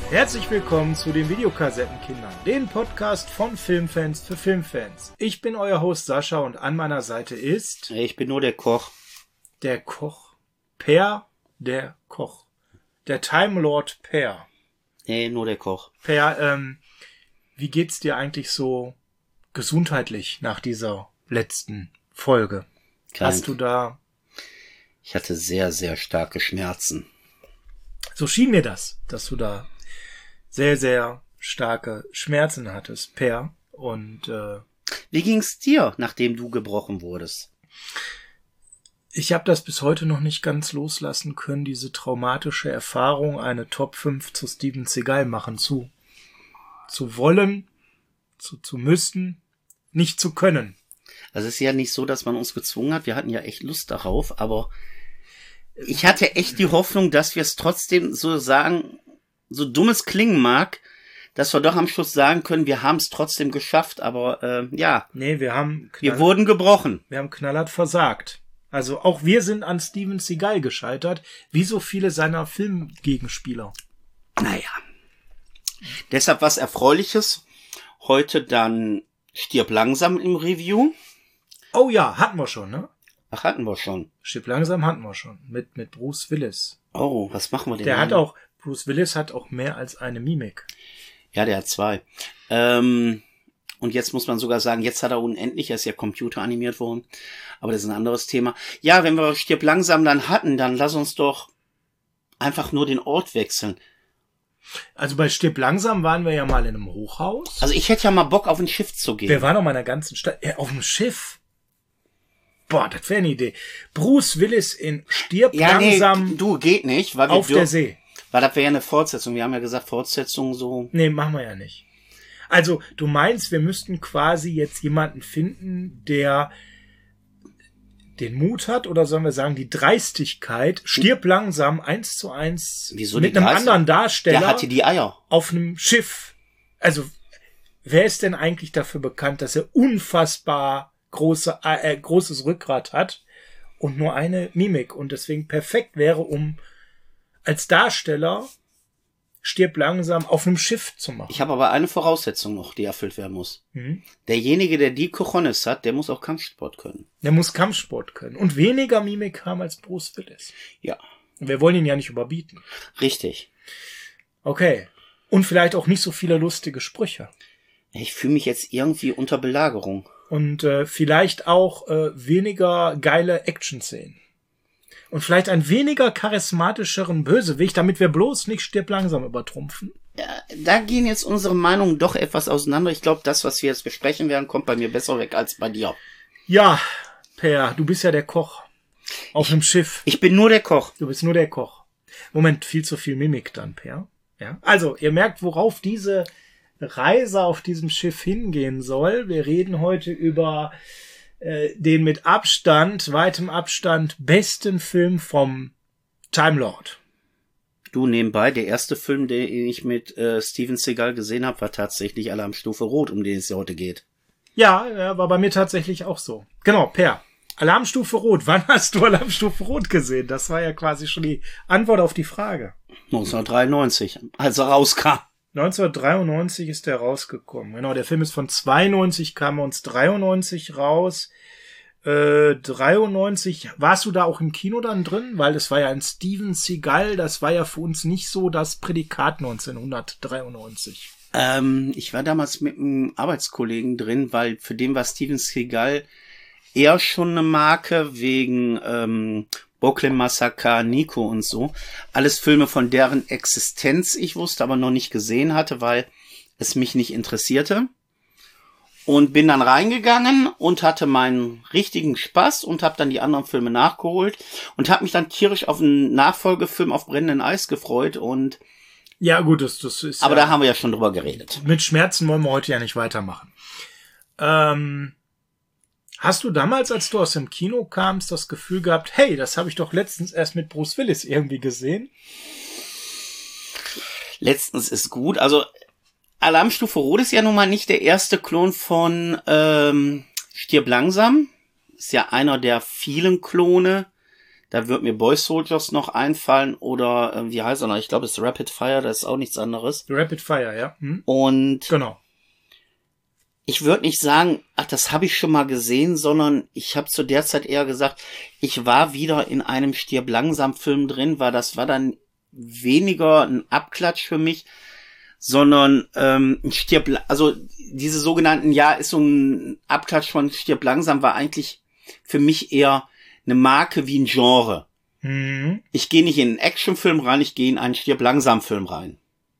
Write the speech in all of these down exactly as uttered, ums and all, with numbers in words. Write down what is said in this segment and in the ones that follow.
Herzlich willkommen zu den Videokassettenkindern, den Podcast von Filmfans für Filmfans. Ich bin euer Host Sascha und an meiner Seite ist... Ich bin nur der Koch. Der Koch. Per, der Koch. Der Time Lord Per. Nee, nur der Koch. Per, ähm, wie geht's dir eigentlich so gesundheitlich nach dieser letzten Folge? Krank. Hast du da... Ich hatte sehr, sehr starke Schmerzen. So schien mir das, dass du da sehr, sehr starke Schmerzen hattest, Per. Und äh, wie ging's dir, nachdem du gebrochen wurdest? Ich habe das bis heute noch nicht ganz loslassen können, diese traumatische Erfahrung, eine Top fünf zu Steven Seagal machen zu zu wollen, zu zu müssen, nicht zu können. Also es ist ja nicht so, dass man uns gezwungen hat. Wir hatten ja echt Lust darauf, aber ich hatte echt die Hoffnung, dass wir es trotzdem so sagen, so dumm es klingen mag, dass wir doch am Schluss sagen können, wir haben es trotzdem geschafft, aber äh, ja. Nee, wir haben wir wurden gebrochen. Wir haben knallhart versagt. Also auch wir sind an Steven Seagal gescheitert, wie so viele seiner Filmgegenspieler. Naja. Deshalb was Erfreuliches. Heute dann Stirb langsam im Review. Oh ja, hatten wir schon, ne? Ach, hatten wir schon. Stirb langsam hatten wir schon. Mit, mit Bruce Willis. Oh, was machen wir denn? Der dann? hat auch, Bruce Willis hat auch mehr als eine Mimik. Ja, der hat zwei. Ähm, und jetzt muss man sogar sagen, jetzt hat er unendlich, er ist ja computeranimiert worden. Aber das ist ein anderes Thema. Ja, wenn wir Stirb langsam dann hatten, dann lass uns doch einfach nur den Ort wechseln. Also bei Stirb langsam waren wir ja mal in einem Hochhaus. Also ich hätte ja mal Bock, auf ein Schiff zu gehen. Wir waren noch mal in der ganzen Stadt. Ja, auf dem Schiff. Boah, das wäre eine Idee. Bruce Willis in Stirb ja, langsam. Nee, du, geht nicht. Weil wir auf der See. Weil das wäre ja eine Fortsetzung. Wir haben ja gesagt, Fortsetzung so. Nee, machen wir ja nicht. Also, du meinst, wir müssten quasi jetzt jemanden finden, der den Mut hat, oder sollen wir sagen, die Dreistigkeit, Stirb langsam eins zu eins Wieso mit die einem Dreistig- anderen Darsteller. Der hatte die Eier. Auf einem Schiff. Also, wer ist denn eigentlich dafür bekannt, dass er unfassbar große, äh, großes Rückgrat hat und nur eine Mimik und deswegen perfekt wäre, um als Darsteller Stirb langsam auf einem Schiff zu machen. Ich habe aber eine Voraussetzung noch, die erfüllt werden muss. Mhm. Derjenige, der die Cojones hat, der muss auch Kampfsport können. Der muss Kampfsport können und weniger Mimik haben als Bruce Willis. Ja. Und wir wollen ihn ja nicht überbieten. Richtig. Okay. Und vielleicht auch nicht so viele lustige Sprüche. Ich fühle mich jetzt irgendwie unter Belagerung. Und äh, vielleicht auch äh, weniger geile Action-Szenen. Und vielleicht einen weniger charismatischeren Bösewicht, damit wir bloß nicht Stirb langsam übertrumpfen. Ja, da gehen jetzt unsere Meinungen doch etwas auseinander. Ich glaube, das, was wir jetzt besprechen werden, kommt bei mir besser weg als bei dir. Ja, Per, du bist ja der Koch. Auf einem Schiff. Ich bin nur der Koch. Du bist nur der Koch. Moment, viel zu viel Mimik dann, Per. Ja. Also, ihr merkt, worauf diese Reise auf diesem Schiff hingehen soll. Wir reden heute über äh, den mit Abstand, weitem Abstand, besten Film vom Time Lord. Du, nebenbei, der erste Film, den ich mit äh, Steven Seagal gesehen habe, war tatsächlich Alarmstufe Rot, um den es ja heute geht. Ja, ja, war bei mir tatsächlich auch so. Genau, Per. Alarmstufe Rot. Wann hast du Alarmstufe Rot gesehen? Das war ja quasi schon die Antwort auf die Frage. neunzehnhundertdreiundneunzig, als er rauskam. neunzehnhundertdreiundneunzig ist der rausgekommen. Genau, der Film ist von zweiundneunzig, kam uns dreiundneunzig raus. Äh, dreiundneunzig, warst du da auch im Kino dann drin? Weil das war ja ein Steven Seagal, das war ja für uns nicht so das Prädikat neunzehnhundertdreiundneunzig. Ähm, ich war damals mit einem Arbeitskollegen drin, weil für den war Steven Seagal eher schon eine Marke wegen ähm, Brooklyn Massacre, Nico und so. Alles Filme, von deren Existenz ich wusste, aber noch nicht gesehen hatte, weil es mich nicht interessierte. Und bin dann reingegangen und hatte meinen richtigen Spaß und habe dann die anderen Filme nachgeholt und habe mich dann tierisch auf einen Nachfolgefilm auf brennendem Eis gefreut. Und ja gut, das, das ist aber ja, da haben wir ja schon drüber geredet. Mit Schmerzen wollen wir heute ja nicht weitermachen. Ähm, hast du damals, als du aus dem Kino kamst, das Gefühl gehabt, hey, das habe ich doch letztens erst mit Bruce Willis irgendwie gesehen? Letztens ist gut, also Alarmstufe Rot ist ja nun mal nicht der erste Klon von ähm, Stirb langsam. Ist ja einer der vielen Klone, Da wird mir Boy Soldiers noch einfallen oder äh, wie heißt er noch? Ich glaube, es ist Rapid Fire, das ist auch nichts anderes. Rapid Fire, ja. Hm. Und genau. Ich würde nicht sagen, ach, das habe ich schon mal gesehen, sondern ich habe zu der Zeit eher gesagt, ich war wieder in einem Stirb-langsam-Film drin, weil das war dann weniger ein Abklatsch für mich, sondern ähm, ein Stirb, also diese sogenannten, ja, ist so ein Abklatsch von Stirb langsam, war eigentlich für mich eher eine Marke wie ein Genre. Mhm. Ich gehe nicht in einen Actionfilm rein, ich gehe in einen Stirb-langsam-Film rein.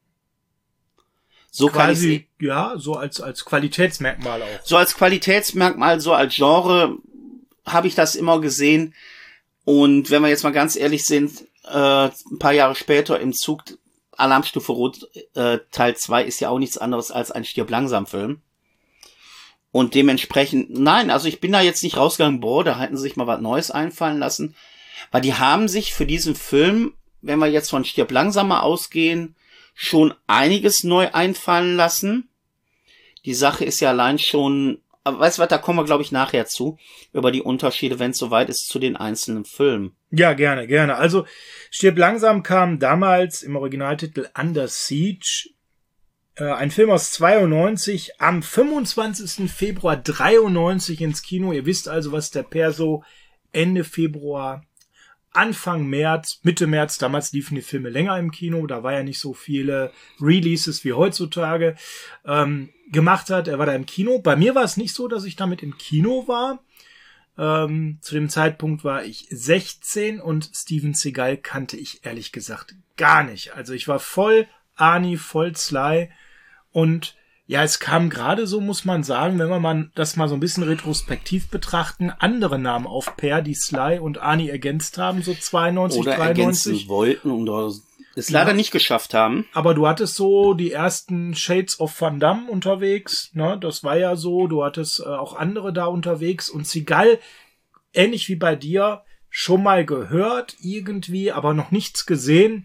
So Quasi, kann ich, ja, so als, als Qualitätsmerkmal auch. So als Qualitätsmerkmal, so als Genre habe ich das immer gesehen. Und wenn wir jetzt mal ganz ehrlich sind, äh, ein paar Jahre später im Zug Alarmstufe Rot äh, Teil zwei ist ja auch nichts anderes als ein Stirb-langsam-Film. Und dementsprechend, nein, also ich bin da jetzt nicht rausgegangen, boah, da hätten sie sich mal was Neues einfallen lassen. Weil die haben sich für diesen Film, wenn wir jetzt von Stirb langsam mal ausgehen, schon einiges neu einfallen lassen. Die Sache ist ja allein schon, aber weißt du was, da kommen wir, glaube ich, nachher zu, über die Unterschiede, wenn es soweit ist, zu den einzelnen Filmen. Ja, gerne, gerne. Also, Stirb langsam kam damals im Originaltitel Under Siege, äh, ein Film aus zweiundneunzig, am fünfundzwanzigsten Februar dreiundneunzig ins Kino. Ihr wisst also, was der Perso Ende Februar, Anfang März, Mitte März, damals liefen die Filme länger im Kino, da war ja nicht so viele Releases wie heutzutage, ähm, gemacht hat. Er war da im Kino. Bei mir war es nicht so, dass ich damit im Kino war. Ähm, zu dem Zeitpunkt war ich sechzehn und Steven Seagal kannte ich ehrlich gesagt gar nicht. Also ich war voll Arnie, voll Sly und ja, es kam gerade so, muss man sagen, wenn wir mal das mal so ein bisschen retrospektiv betrachten, andere Namen auf Pair, die Sly und Arnie ergänzt haben, so zweiundneunzig, oder dreiundneunzig. Ergänzen wollten und es leider ja. nicht geschafft haben. Aber du hattest so die ersten Shades of Van Damme unterwegs, ne? Das war ja so, du hattest äh, auch andere da unterwegs und Seagal, ähnlich wie bei dir, schon mal gehört irgendwie, aber noch nichts gesehen.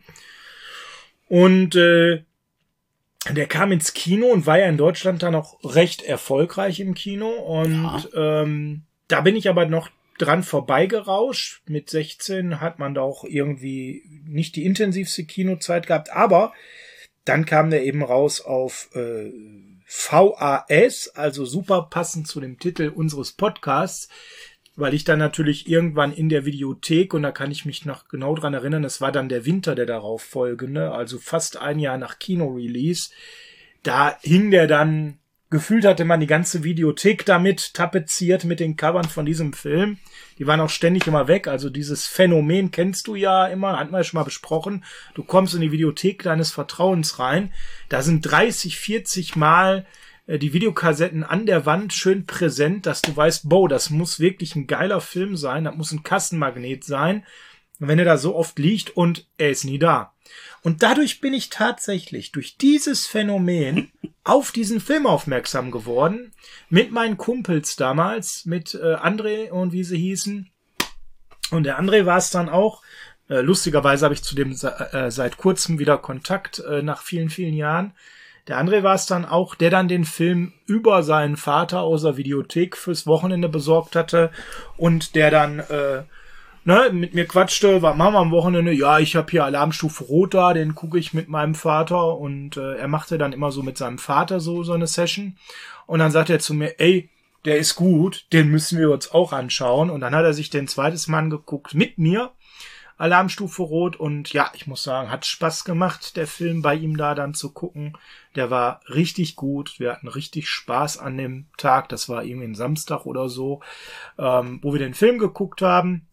Und äh, der kam ins Kino und war ja in Deutschland dann auch recht erfolgreich im Kino. Und ja. ähm, da bin ich aber noch dran vorbeigerauscht. Mit sechzehn hat man da auch irgendwie nicht die intensivste Kinozeit gehabt. Aber dann kam der eben raus auf äh, V A S, also super passend zu dem Titel unseres Podcasts, weil ich dann natürlich irgendwann in der Videothek, und da kann ich mich noch genau dran erinnern, es war dann der Winter der darauf folgende, also fast ein Jahr nach Kino-Release, da hing der dann, gefühlt hatte man die ganze Videothek damit tapeziert mit den Covern von diesem Film. Die waren auch ständig immer weg, also dieses Phänomen kennst du ja immer, hatten wir ja schon mal besprochen. Du kommst in die Videothek deines Vertrauens rein, da sind dreißig, vierzig Mal die Videokassetten an der Wand schön präsent, dass du weißt, boah, das muss wirklich ein geiler Film sein, das muss ein Kassenmagnet sein, wenn er da so oft liegt und er ist nie da. Und dadurch bin ich tatsächlich durch dieses Phänomen auf diesen Film aufmerksam geworden, mit meinen Kumpels damals, mit äh, André und wie sie hießen. Und der André war es dann auch. Äh, lustigerweise habe ich zu dem äh, seit kurzem wieder Kontakt, äh, nach vielen, vielen Jahren. Der André war es dann auch, der dann den Film über seinen Vater aus der Videothek fürs Wochenende besorgt hatte und der dann äh, ne, mit mir quatschte, was machen wir am Wochenende? Ja, ich habe hier Alarmstufe Rot da, den gucke ich mit meinem Vater und äh, er machte dann immer so mit seinem Vater so so eine Session und dann sagt er zu mir, ey, der ist gut, den müssen wir uns auch anschauen und dann hat er sich den zweites Mal angeguckt mit mir, Alarmstufe Rot und ja, ich muss sagen, hat Spaß gemacht, der Film bei ihm da dann zu gucken. Der war richtig gut, wir hatten richtig Spaß an dem Tag, das war irgendwie ein Samstag oder so, ähm, wo wir den Film geguckt haben.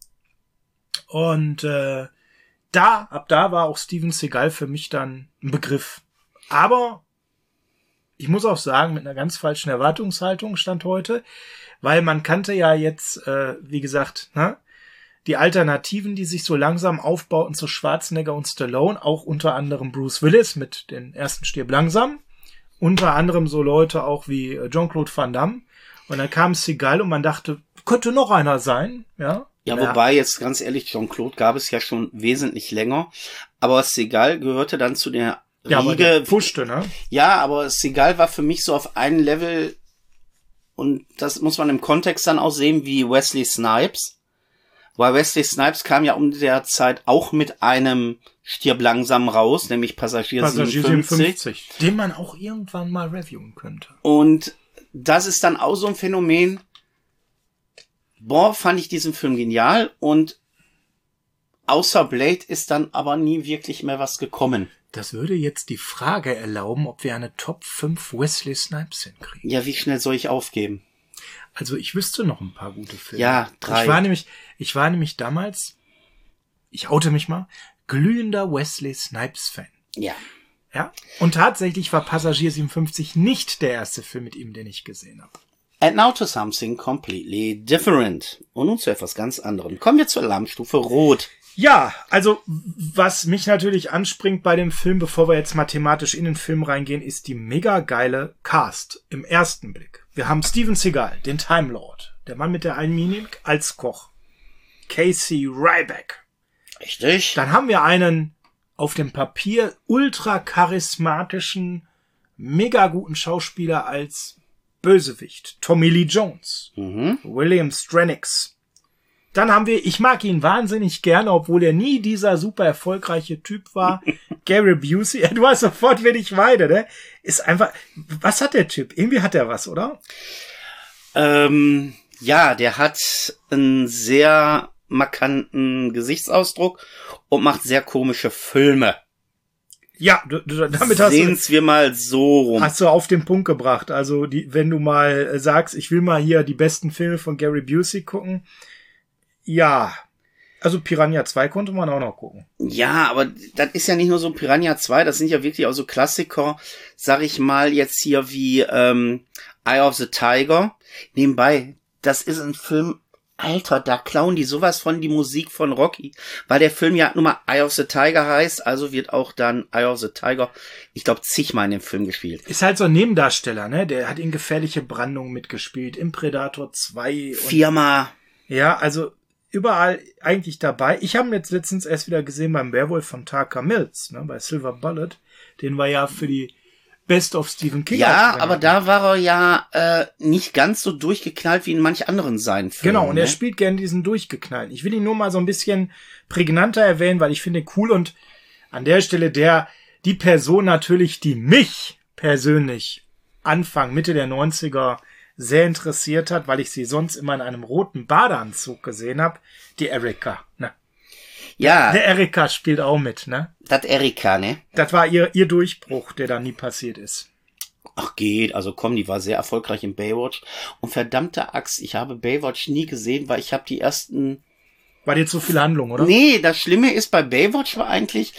Und äh, da, ab da war auch Steven Seagal für mich dann ein Begriff. Aber ich muss auch sagen, mit einer ganz falschen Erwartungshaltung stand heute, weil man kannte ja jetzt, äh, wie gesagt, ne, die Alternativen, die sich so langsam aufbauten zu Schwarzenegger und Stallone, auch unter anderem Bruce Willis mit den ersten Stirb langsam, unter anderem so Leute auch wie Jean-Claude Van Damme. Und dann kam Seagal und man dachte, könnte noch einer sein, ja. Ja, wobei jetzt ganz ehrlich, Jean-Claude gab es ja schon wesentlich länger, aber Seagal gehörte dann zu der ja, Riege. Aber der puschte, ne? Ja, aber Seagal war für mich so auf einem Level, und das muss man im Kontext dann auch sehen, wie Wesley Snipes. Weil Wesley Snipes kam ja um der Zeit auch mit einem Stirb langsam raus, nämlich Passagier, Passagier siebenundfünfzig. siebenundfünfzig. Den man auch irgendwann mal reviewen könnte. Und das ist dann auch so ein Phänomen. Boah, fand ich diesen Film genial. Und außer Blade ist dann aber nie wirklich mehr was gekommen. Das würde jetzt die Frage erlauben, ob wir eine Top fünf Wesley Snipes hinkriegen. Ja, wie schnell soll ich aufgeben? Also ich wüsste noch ein paar gute Filme. Ja, drei. Ich war nämlich, ich war nämlich damals, ich oute mich mal, glühender Wesley Snipes-Fan. Ja. Ja. Und tatsächlich war Passagier siebenundfünfzig nicht der erste Film mit ihm, den ich gesehen habe. And now to something completely different. Und nun zu etwas ganz anderem. Kommen wir zur Alarmstufe Rot. Ja, also was mich natürlich anspringt bei dem Film, bevor wir jetzt mathematisch in den Film reingehen, ist die mega geile Cast im ersten Blick. Wir haben Steven Seagal, den Time Lord, der Mann mit der einen Mimik als Koch. Casey Ryback. Richtig. Dann haben wir einen auf dem Papier ultra charismatischen, mega guten Schauspieler als Bösewicht. Tommy Lee Jones. Mhm. William Stranix. Dann haben wir, ich mag ihn wahnsinnig gerne, obwohl er nie dieser super erfolgreiche Typ war. Gary Busey, du hast sofort wenig Weide, ne? Ist einfach, was hat der Typ? Irgendwie hat er was, oder? Ähm, ja, der hat einen sehr markanten Gesichtsausdruck und macht sehr komische Filme. Ja, du, du, damit hast Sehen's du, wir mal so rum. hast du auf den Punkt gebracht. Also, die, wenn du mal sagst, ich will mal hier die besten Filme von Gary Busey gucken. Ja, also Piranha zwei konnte man auch noch gucken. Ja, aber das ist ja nicht nur so Piranha zwei, das sind ja wirklich auch so Klassiker, sag ich mal, jetzt hier wie ähm, Eye of the Tiger. Nebenbei, das ist ein Film, Alter, da klauen die sowas von die Musik von Rocky, weil der Film ja nur mal Eye of the Tiger heißt, also wird auch dann Eye of the Tiger, ich glaube, zigmal in dem Film gespielt. Ist halt so ein Nebendarsteller, ne? Der hat in Gefährliche Brandung mitgespielt, im Predator zwei. Und Viermal. ja, also überall eigentlich dabei. Ich habe ihn jetzt letztens erst wieder gesehen beim Werwolf von Tucker Mills, ne, bei Silver Bullet. Den war ja für die Best of Stephen King. Ja, aber da war er ja äh, nicht ganz so durchgeknallt wie in manch anderen seinen Filmen. Genau, und er ne? spielt gern diesen durchgeknallten. Ich will ihn nur mal so ein bisschen prägnanter erwähnen, weil ich finde ihn cool und an der Stelle der, die Person natürlich, die mich persönlich Anfang, Mitte der neunziger sehr interessiert hat, weil ich sie sonst immer in einem roten Badeanzug gesehen habe, die Erika. Ne? Ja. Der Erika spielt auch mit, ne? Das Erika, ne? Das war ihr, ihr Durchbruch, der da nie passiert ist. Ach geht, also komm, die war sehr erfolgreich in Baywatch. Und verdammte Axt, ich habe Baywatch nie gesehen, weil ich habe die ersten... War dir zu viel Handlung, oder? Nee, das Schlimme ist bei Baywatch war eigentlich...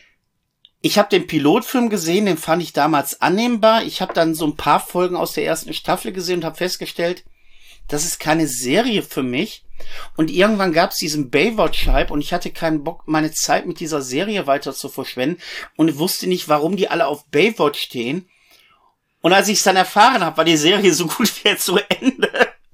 Ich habe den Pilotfilm gesehen, den fand ich damals annehmbar. Ich habe dann so ein paar Folgen aus der ersten Staffel gesehen und habe festgestellt, das ist keine Serie für mich. Und irgendwann gab es diesen Baywatch-Hype und ich hatte keinen Bock, meine Zeit mit dieser Serie weiter zu verschwenden und wusste nicht, warum die alle auf Baywatch stehen. Und als ich es dann erfahren habe, war die Serie so gut wie jetzt zu Ende.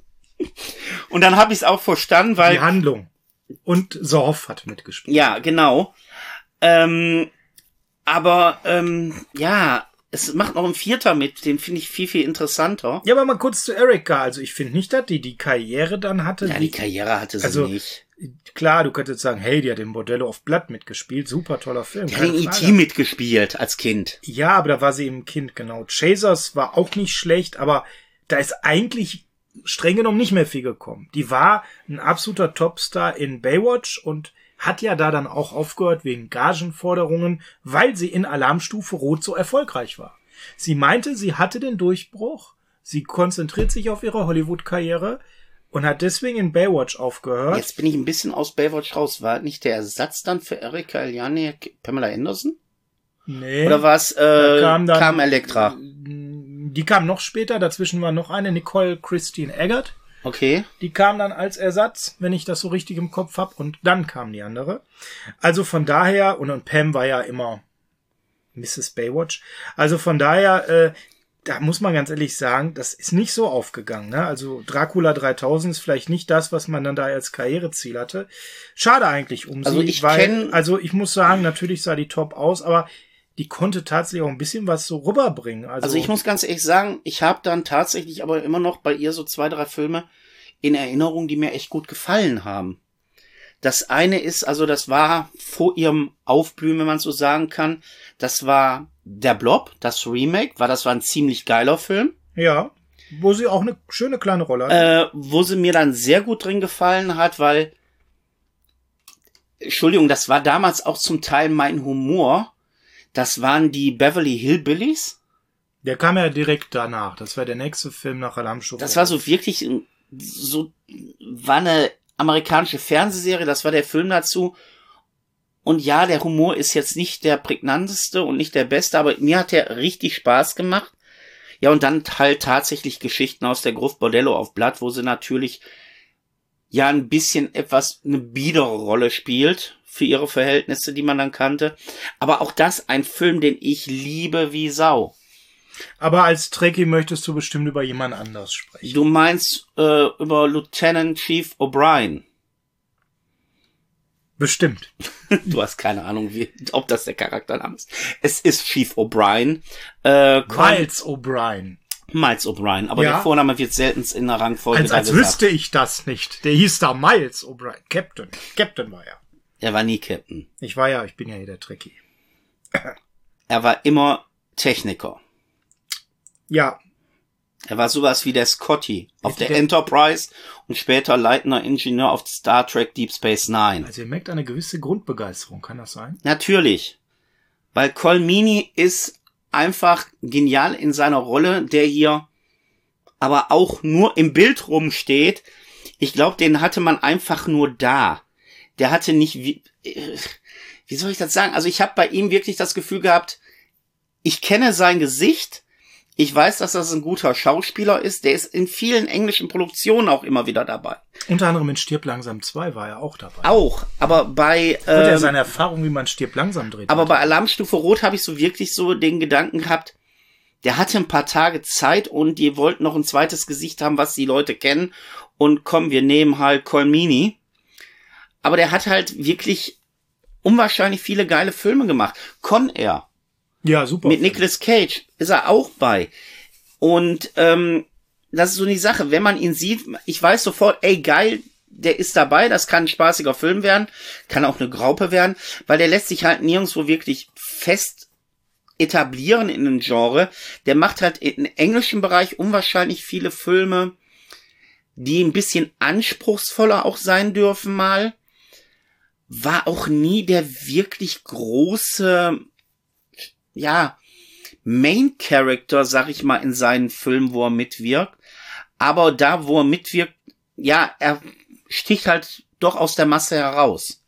Und dann habe ich es auch verstanden, weil... Die Handlung. Und Sorf hat mitgespielt. Ja, genau. Ähm... Aber, ähm, ja, es macht noch ein Vierter mit, den finde ich viel, viel interessanter. Ja, aber mal kurz zu Erika. Also ich finde nicht, dass die die Karriere dann hatte. Ja, die Karriere hatte sie also, nicht. Klar, du könntest sagen, hey, die hat im Bordello of Blood mitgespielt. Super toller Film. Die hat in E T mitgespielt als Kind. Ja, aber da war sie eben Kind, genau. Chasers war auch nicht schlecht, aber da ist eigentlich streng genommen nicht mehr viel gekommen. Die war ein absoluter Topstar in Baywatch und hat ja da dann auch aufgehört wegen Gagenforderungen, weil sie in Alarmstufe Rot so erfolgreich war. Sie meinte, sie hatte den Durchbruch, sie konzentriert sich auf ihre Hollywood-Karriere und hat deswegen in Baywatch aufgehört. Jetzt bin ich ein bisschen aus Baywatch raus. War nicht der Ersatz dann für Erika Eliane Pamela Anderson? Nee. Oder war es, äh, kam, dann, kam Elektra? Die kam noch später, dazwischen war noch eine, Nicole Christine Eggert. Okay. Die kam dann als Ersatz, wenn ich das so richtig im Kopf hab, und dann kam die andere. Also von daher, und, und Pam war ja immer Misses Baywatch, also von daher, äh, da muss man ganz ehrlich sagen, das ist nicht so aufgegangen, ne? Also Dracula dreitausend ist vielleicht nicht das, was man dann da als Karriereziel hatte. Schade eigentlich um also sie, ich weil, kenn... also ich muss sagen, natürlich sah die top aus, aber die konnte tatsächlich auch ein bisschen was so rüberbringen. Also, also ich muss ganz ehrlich sagen, ich habe dann tatsächlich aber immer noch bei ihr so zwei, drei Filme in Erinnerung, die mir echt gut gefallen haben. Das eine ist, also das war vor ihrem Aufblühen, wenn man so sagen kann, das war Der Blob, das Remake, war das war ein ziemlich geiler Film. Ja, wo sie auch eine schöne kleine Rolle hat. Äh, wo sie mir dann sehr gut drin gefallen hat, weil, Entschuldigung, das war damals auch zum Teil mein Humor. Das waren die Beverly Hillbillies. Der kam ja direkt danach. Das war der nächste Film nach Alarmstufe. Das war so wirklich, so, war eine amerikanische Fernsehserie, das war der Film dazu. Und ja, der Humor ist jetzt nicht der prägnanteste und nicht der beste, aber mir hat der richtig Spaß gemacht. Ja, und dann halt tatsächlich Geschichten aus der Gruft Bordello auf Blatt, wo sie natürlich ja ein bisschen etwas eine biedere Rolle spielt für ihre Verhältnisse, die man dann kannte. Aber auch das ein Film, den ich liebe wie Sau. Aber als Trekkie möchtest du bestimmt über jemand anders sprechen. Du meinst äh, über Lieutenant Chief O'Brien. Bestimmt. Du hast keine Ahnung, wie, ob das der Charaktername ist. Es ist Chief O'Brien. Äh, Miles O'Brien. Miles O'Brien, aber Ja. der Vorname wird selten in der Rangfolge Als, da als gesagt. wüsste ich das nicht. Der hieß da Miles O'Brien. Captain. Captain war er. Er war nie Captain. Ich war ja, ich bin ja hier der Trekkie. Er war immer Techniker. Ja, Er war sowas wie der Scotty auf der Der- Enterprise und später leitender Ingenieur auf Star Trek Deep Space Nine. also ihr merkt eine gewisse Grundbegeisterung, kann das sein? Natürlich. Weil Colmini ist einfach genial in seiner Rolle, der hier aber auch nur im Bild rumsteht. Ich glaube, den hatte man einfach nur da. Der hatte nicht, wie, wie soll ich das sagen? Also ich habe bei ihm wirklich das Gefühl gehabt, ich kenne sein Gesicht. Ich weiß, dass das ein guter Schauspieler ist. Der ist in vielen englischen Produktionen auch immer wieder dabei. Unter anderem in Stirb langsam zwei war er auch dabei. Auch, aber bei Wird er ähm, seine Erfahrung, wie man Stirb langsam dreht. aber bei Alarmstufe Rot habe ich so wirklich so den Gedanken gehabt, der hatte ein paar Tage Zeit und die wollten noch ein zweites Gesicht haben, was die Leute kennen. Und komm, wir nehmen halt Colmini. Aber der hat halt wirklich unwahrscheinlich viele geile Filme gemacht. Con Air. Ja, super. Mit Nicolas Cage ist er auch bei. Und ähm, das ist so die Sache, wenn man ihn sieht, ich weiß sofort, ey geil, der ist dabei, das kann ein spaßiger Film werden, kann auch eine Graupe werden, weil der lässt sich halt nirgendwo wirklich fest etablieren in einem Genre. Der macht halt im englischen Bereich unwahrscheinlich viele Filme, die ein bisschen anspruchsvoller auch sein dürfen mal. War auch nie der wirklich große, ja, Main Character, sag ich mal, in seinen Filmen, wo er mitwirkt. Aber da, wo er mitwirkt, ja, er sticht halt doch aus der Masse heraus.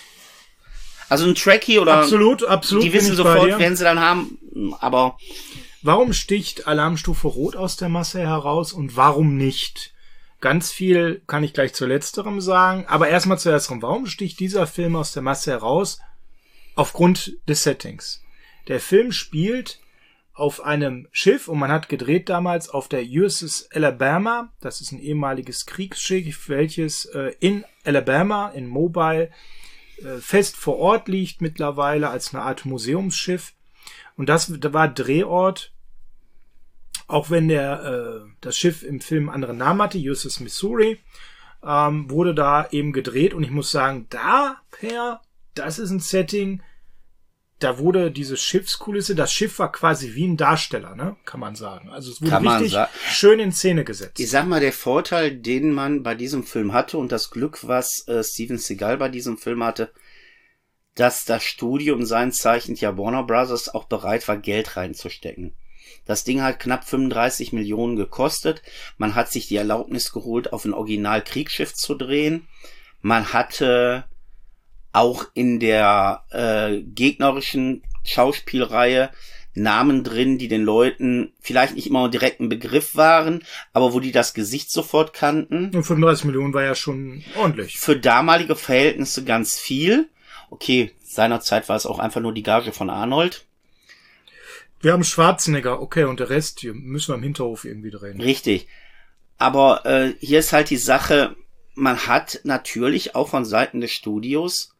Also ein Trekkie oder... Absolut, absolut. Die bin wissen ich bei sofort, dir. wenn sie dann haben, aber... Warum sticht Alarmstufe Rot aus der Masse heraus und warum nicht? Ganz viel kann ich gleich zu letzterem sagen, aber erstmal zu ersterem. Warum sticht dieser Film aus der Masse heraus? Aufgrund des Settings. Der Film spielt auf einem Schiff und man hat gedreht damals auf der U S S Alabama. Das ist ein ehemaliges Kriegsschiff, welches äh, in Alabama, in Mobile, äh, fest vor Ort liegt mittlerweile als eine Art Museumsschiff. Und das war Drehort, auch wenn der äh, das Schiff im Film einen anderen Namen hatte, U S S Missouri, ähm, wurde da eben gedreht. Und ich muss sagen, da, Per, das ist ein Setting, da wurde diese Schiffskulisse, das Schiff war quasi wie ein Darsteller, ne, kann man sagen. Also es wurde Kann man richtig sa- schön in Szene gesetzt. Ich sag mal, der Vorteil, den man bei diesem Film hatte und das Glück, was äh, Steven Seagal bei diesem Film hatte, dass das Studio und sein Zeichen ja Warner Brothers auch bereit war, Geld reinzustecken. Das Ding hat knapp fünfunddreißig Millionen gekostet. Man hat sich die Erlaubnis geholt, auf ein Original-Kriegsschiff zu drehen. Man hatte auch in der äh, gegnerischen Schauspielreihe Namen drin, die den Leuten vielleicht nicht immer direkt ein Begriff waren, aber wo die das Gesicht sofort kannten. Und fünfunddreißig Millionen war ja schon ordentlich. Für damalige Verhältnisse ganz viel. Okay, seinerzeit war es auch einfach nur die Gage von Arnold. Wir haben Schwarzenegger, okay, und der Rest, hier müssen wir im Hinterhof irgendwie drehen. Richtig. Aber äh, hier ist halt die Sache, man hat natürlich auch von Seiten des Studios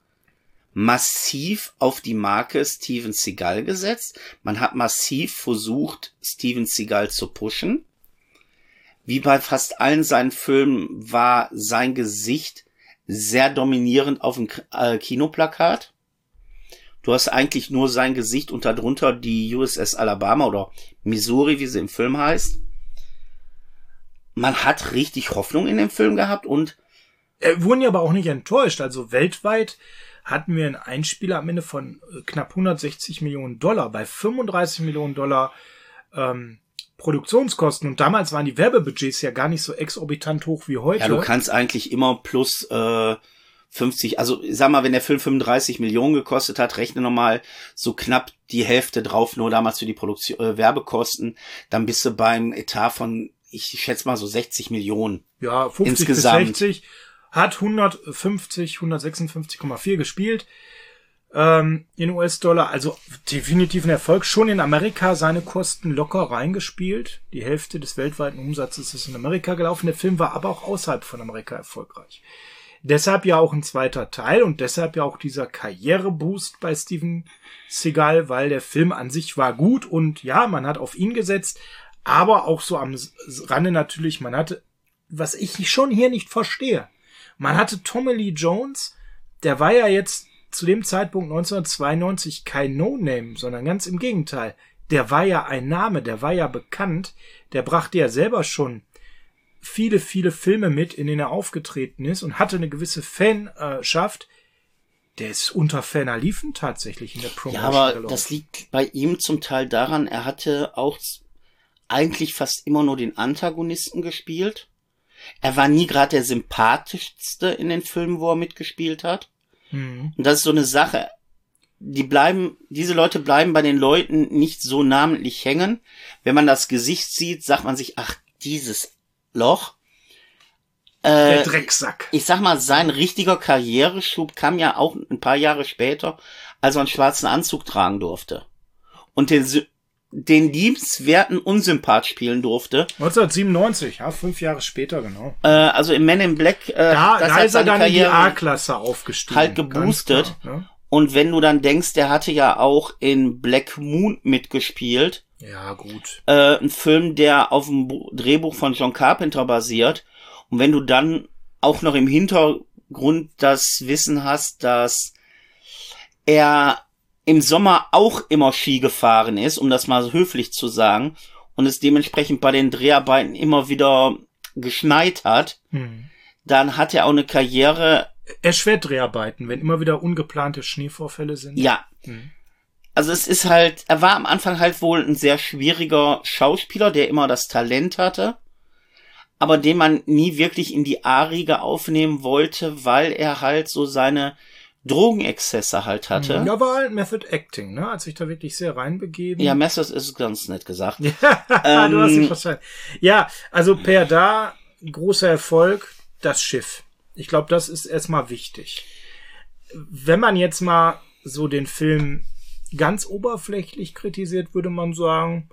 massiv auf die Marke Steven Seagal gesetzt. Man hat massiv versucht, Steven Seagal zu pushen. Wie bei fast allen seinen Filmen war sein Gesicht sehr dominierend auf dem äh, Kinoplakat. Du hast eigentlich nur sein Gesicht und darunter die U S S Alabama oder Missouri, wie sie im Film heißt. Man hat richtig Hoffnung in dem Film gehabt und äh, wurden ja aber auch nicht enttäuscht. Also weltweit hatten wir einen Einspieler am Ende von knapp hundertsechzig Millionen Dollar bei fünfunddreißig Millionen Dollar ähm, Produktionskosten. Und damals waren die Werbebudgets ja gar nicht so exorbitant hoch wie heute. Ja, du kannst eigentlich immer plus äh, fünfzig, also sag mal, wenn der Film fünfunddreißig Millionen gekostet hat, rechne nochmal so knapp die Hälfte drauf, nur damals für die Produktion, äh, Werbekosten, dann bist du beim Etat von, ich schätze mal so sechzig Millionen. Ja, fünfzig insgesamt. Bis sechzig, hat hundertfünfzig, hundertsechsundfünfzig Komma vier gespielt ähm, in U S-Dollar, also definitiv ein Erfolg. Schon in Amerika seine Kosten locker reingespielt. Die Hälfte des weltweiten Umsatzes ist in Amerika gelaufen. Der Film war aber auch außerhalb von Amerika erfolgreich. Deshalb ja auch ein zweiter Teil und deshalb ja auch dieser Karriereboost bei Steven Seagal, weil der Film an sich war gut und ja, man hat auf ihn gesetzt, aber auch so am Rande natürlich, man hatte, was ich schon hier nicht verstehe, man hatte Tommy Lee Jones, der war ja jetzt zu dem Zeitpunkt neunzehnhundertzweiundneunzig kein No-Name, sondern ganz im Gegenteil, der war ja ein Name, der war ja bekannt, der brachte ja selber schon viele, viele Filme mit, in denen er aufgetreten ist und hatte eine gewisse Fanschaft. Der ist unter ferner liefen tatsächlich in der Promotion. Ja, aber gelaufen. Das liegt bei ihm zum Teil daran, er hatte auch eigentlich fast immer nur den Antagonisten gespielt. Er war nie gerade der sympathischste in den Filmen, wo er mitgespielt hat. Mhm. Und das ist so eine Sache. Die bleiben, diese Leute bleiben bei den Leuten nicht so namentlich hängen. Wenn man das Gesicht sieht, sagt man sich, ach, dieses Loch. Äh, der Drecksack. Ich sag mal, sein richtiger Karriereschub kam ja auch ein paar Jahre später, als er einen schwarzen Anzug tragen durfte. Und den, den liebenswerten Unsympath spielen durfte. neunzehnhundertsiebenundneunzig, ja, fünf Jahre später, genau. Äh, also im Men in Black, äh, da, das da hat ist er dann Karriere in die A-Klasse aufgestiegen. Halt geboostet. Klar, ne? Und wenn du dann denkst, der hatte ja auch in Black Moon mitgespielt. Ja, gut. Äh, ein Film, der auf dem Drehbuch von John Carpenter basiert. Und wenn du dann auch noch im Hintergrund das Wissen hast, dass er im Sommer auch immer Ski gefahren ist, um das mal so höflich zu sagen, und es dementsprechend bei den Dreharbeiten immer wieder geschneit hat, hm. dann hat er auch eine Karriere. Erschwert Dreharbeiten, wenn immer wieder ungeplante Schneevorfälle sind. Ja. Hm. Also es ist halt, er war am Anfang halt wohl ein sehr schwieriger Schauspieler, der immer das Talent hatte, aber den man nie wirklich in die A-Riege aufnehmen wollte, weil er halt so seine Drogenexzesse halt hatte. Ja, war halt Method Acting, ne? Hat sich da wirklich sehr reinbegeben. Ja, Method ist ganz nett gesagt. Ja, ähm, du hast dich verstanden. Ja, also per da, großer Erfolg, das Schiff. Ich glaube, das ist erstmal wichtig. Wenn man jetzt mal so den Film ganz oberflächlich kritisiert, würde man sagen,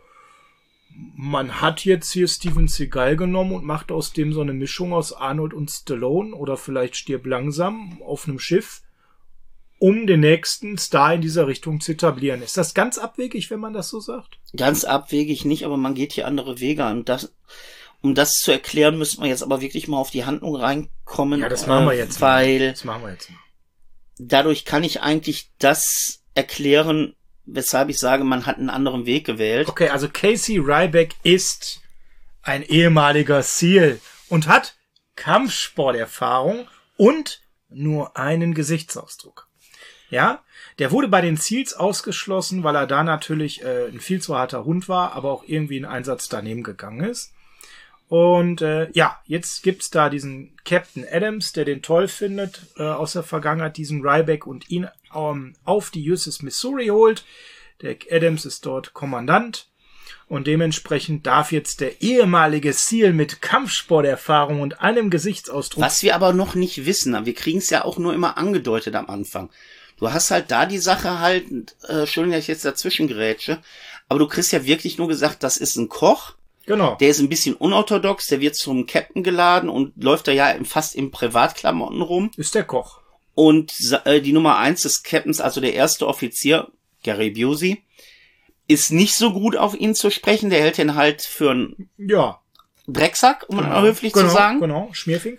man hat jetzt hier Steven Seagal genommen und macht aus dem so eine Mischung aus Arnold und Stallone oder vielleicht Stirb langsam auf einem Schiff, um den nächsten Star in dieser Richtung zu etablieren. Ist das ganz abwegig, wenn man das so sagt? Ganz abwegig nicht, aber man geht hier andere Wege an. Das, um das zu erklären, müssten wir jetzt aber wirklich mal auf die Handlung reinkommen. Ja, das machen wir jetzt. Weil mal. Das machen wir jetzt mal. Dadurch kann ich eigentlich das erklären, weshalb ich sage, man hat einen anderen Weg gewählt. Okay, also Casey Ryback ist ein ehemaliger SEAL und hat Kampfsporterfahrung und nur einen Gesichtsausdruck. Ja, der wurde bei den SEALs ausgeschlossen, weil er da natürlich äh, ein viel zu harter Hund war, aber auch irgendwie ein Einsatz daneben gegangen ist. Und äh, ja, jetzt gibt's da diesen Captain Adams, der den toll findet äh, aus der Vergangenheit, diesen Ryback, und ihn ähm, auf die U S S Missouri holt. Der Adams ist dort Kommandant und dementsprechend darf jetzt der ehemalige SEAL mit Kampfsporterfahrung und einem Gesichtsausdruck... Was wir aber noch nicht wissen, wir kriegen es ja auch nur immer angedeutet am Anfang. Du hast halt da die Sache halt, äh, Entschuldigung, dass ich jetzt dazwischen gerätsche, aber du kriegst ja wirklich nur gesagt, das ist ein Koch. Genau. Der ist ein bisschen unorthodox, der wird zum Captain geladen und läuft da ja fast in Privatklamotten rum. Ist der Koch. Und äh, die Nummer eins des Captains, also der erste Offizier, Gary Busey, ist nicht so gut auf ihn zu sprechen. Der hält ihn halt für einen ja. Drecksack, um genau. mal höflich genau, zu sagen. Genau, Schmierfink, ja.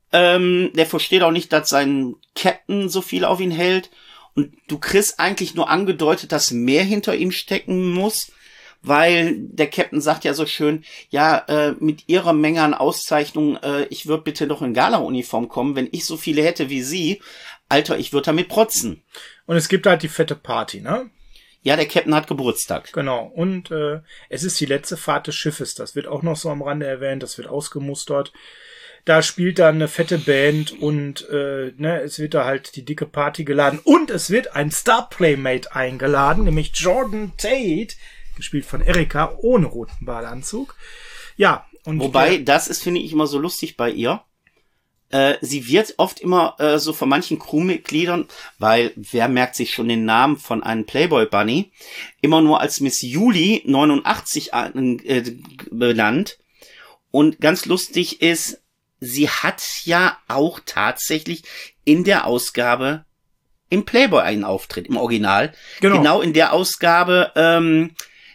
Ähm, der versteht auch nicht, dass sein Captain so viel auf ihn hält. Und du kriegst eigentlich nur angedeutet, dass mehr hinter ihm stecken muss, weil der Captain sagt ja so schön, ja, äh, mit ihrer Menge an Auszeichnungen, äh, ich würde bitte noch in Gala-Uniform kommen, wenn ich so viele hätte wie sie. Alter, ich würde damit protzen. Und es gibt halt die fette Party, ne? Ja, der Captain hat Geburtstag. Genau. Und äh, es ist die letzte Fahrt des Schiffes. Das wird auch noch so am Rande erwähnt. Das wird ausgemustert. Da spielt dann eine fette Band und äh, ne, es wird da halt die dicke Party geladen. Und es wird ein Star-Playmate eingeladen, nämlich Jordan Tate, gespielt von Erika, ohne roten Badeanzug. Ja. Und Wobei, äh, das ist, finde ich, immer so lustig bei ihr. Äh, sie wird oft immer äh, so von manchen Crewmitgliedern, weil wer merkt sich schon den Namen von einem Playboy Bunny, immer nur als Miss Julie neunundachtzig äh, benannt. Und ganz lustig ist, sie hat ja auch tatsächlich in der Ausgabe im Playboy einen Auftritt, im Original. Genau, genau in der Ausgabe ähm,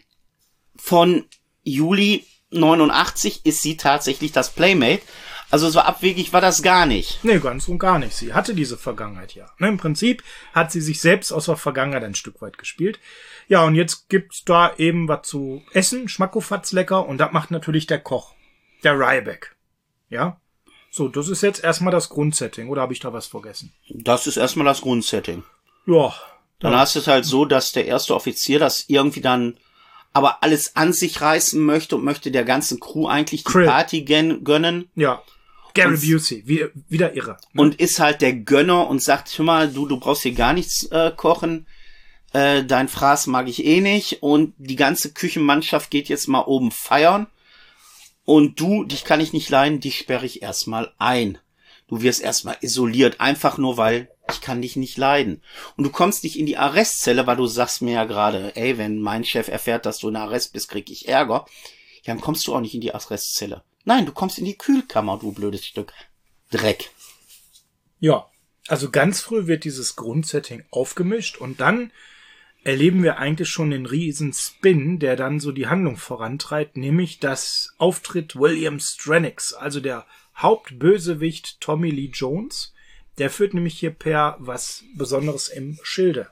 von Juli neunundachtzig ist sie tatsächlich das Playmate. Also so abwegig war das gar nicht. Nee, ganz und gar nicht. Sie hatte diese Vergangenheit ja. Ne, im Prinzip hat sie sich selbst aus der Vergangenheit ein Stück weit gespielt. Ja, und jetzt gibt's da eben was zu essen, Schmackofatz lecker, und das macht natürlich der Koch, der Ryback. Ja? So, das ist jetzt erstmal das Grundsetting, oder habe ich da was vergessen? Das ist erstmal das Grundsetting. Ja. Dann hast du es halt so, dass der erste Offizier das irgendwie dann aber alles an sich reißen möchte und möchte der ganzen Crew eigentlich die Krill. Party gen- gönnen. Ja. Gary Und- Busey, wie, wieder irre. Ne? Und ist halt der Gönner und sagt, hör mal, du, du brauchst hier gar nichts äh, kochen. Äh, dein Fraß mag ich eh nicht. Und die ganze Küchenmannschaft geht jetzt mal oben feiern. Und du, dich kann ich nicht leiden, dich sperre ich erstmal ein. Du wirst erstmal isoliert, einfach nur, weil ich kann dich nicht leiden. Und du kommst nicht in die Arrestzelle, weil du sagst mir ja gerade, ey, wenn mein Chef erfährt, dass du in Arrest bist, krieg ich Ärger. Ja, dann kommst du auch nicht in die Arrestzelle. Nein, du kommst in die Kühlkammer, du blödes Stück Dreck. Ja, also ganz früh wird dieses Grundsetting aufgemischt und dann erleben wir eigentlich schon den riesen Spin, der dann so die Handlung vorantreibt, nämlich das Auftritt William Stranix, also der Hauptbösewicht Tommy Lee Jones. Der führt nämlich hier per was Besonderes im Schilde.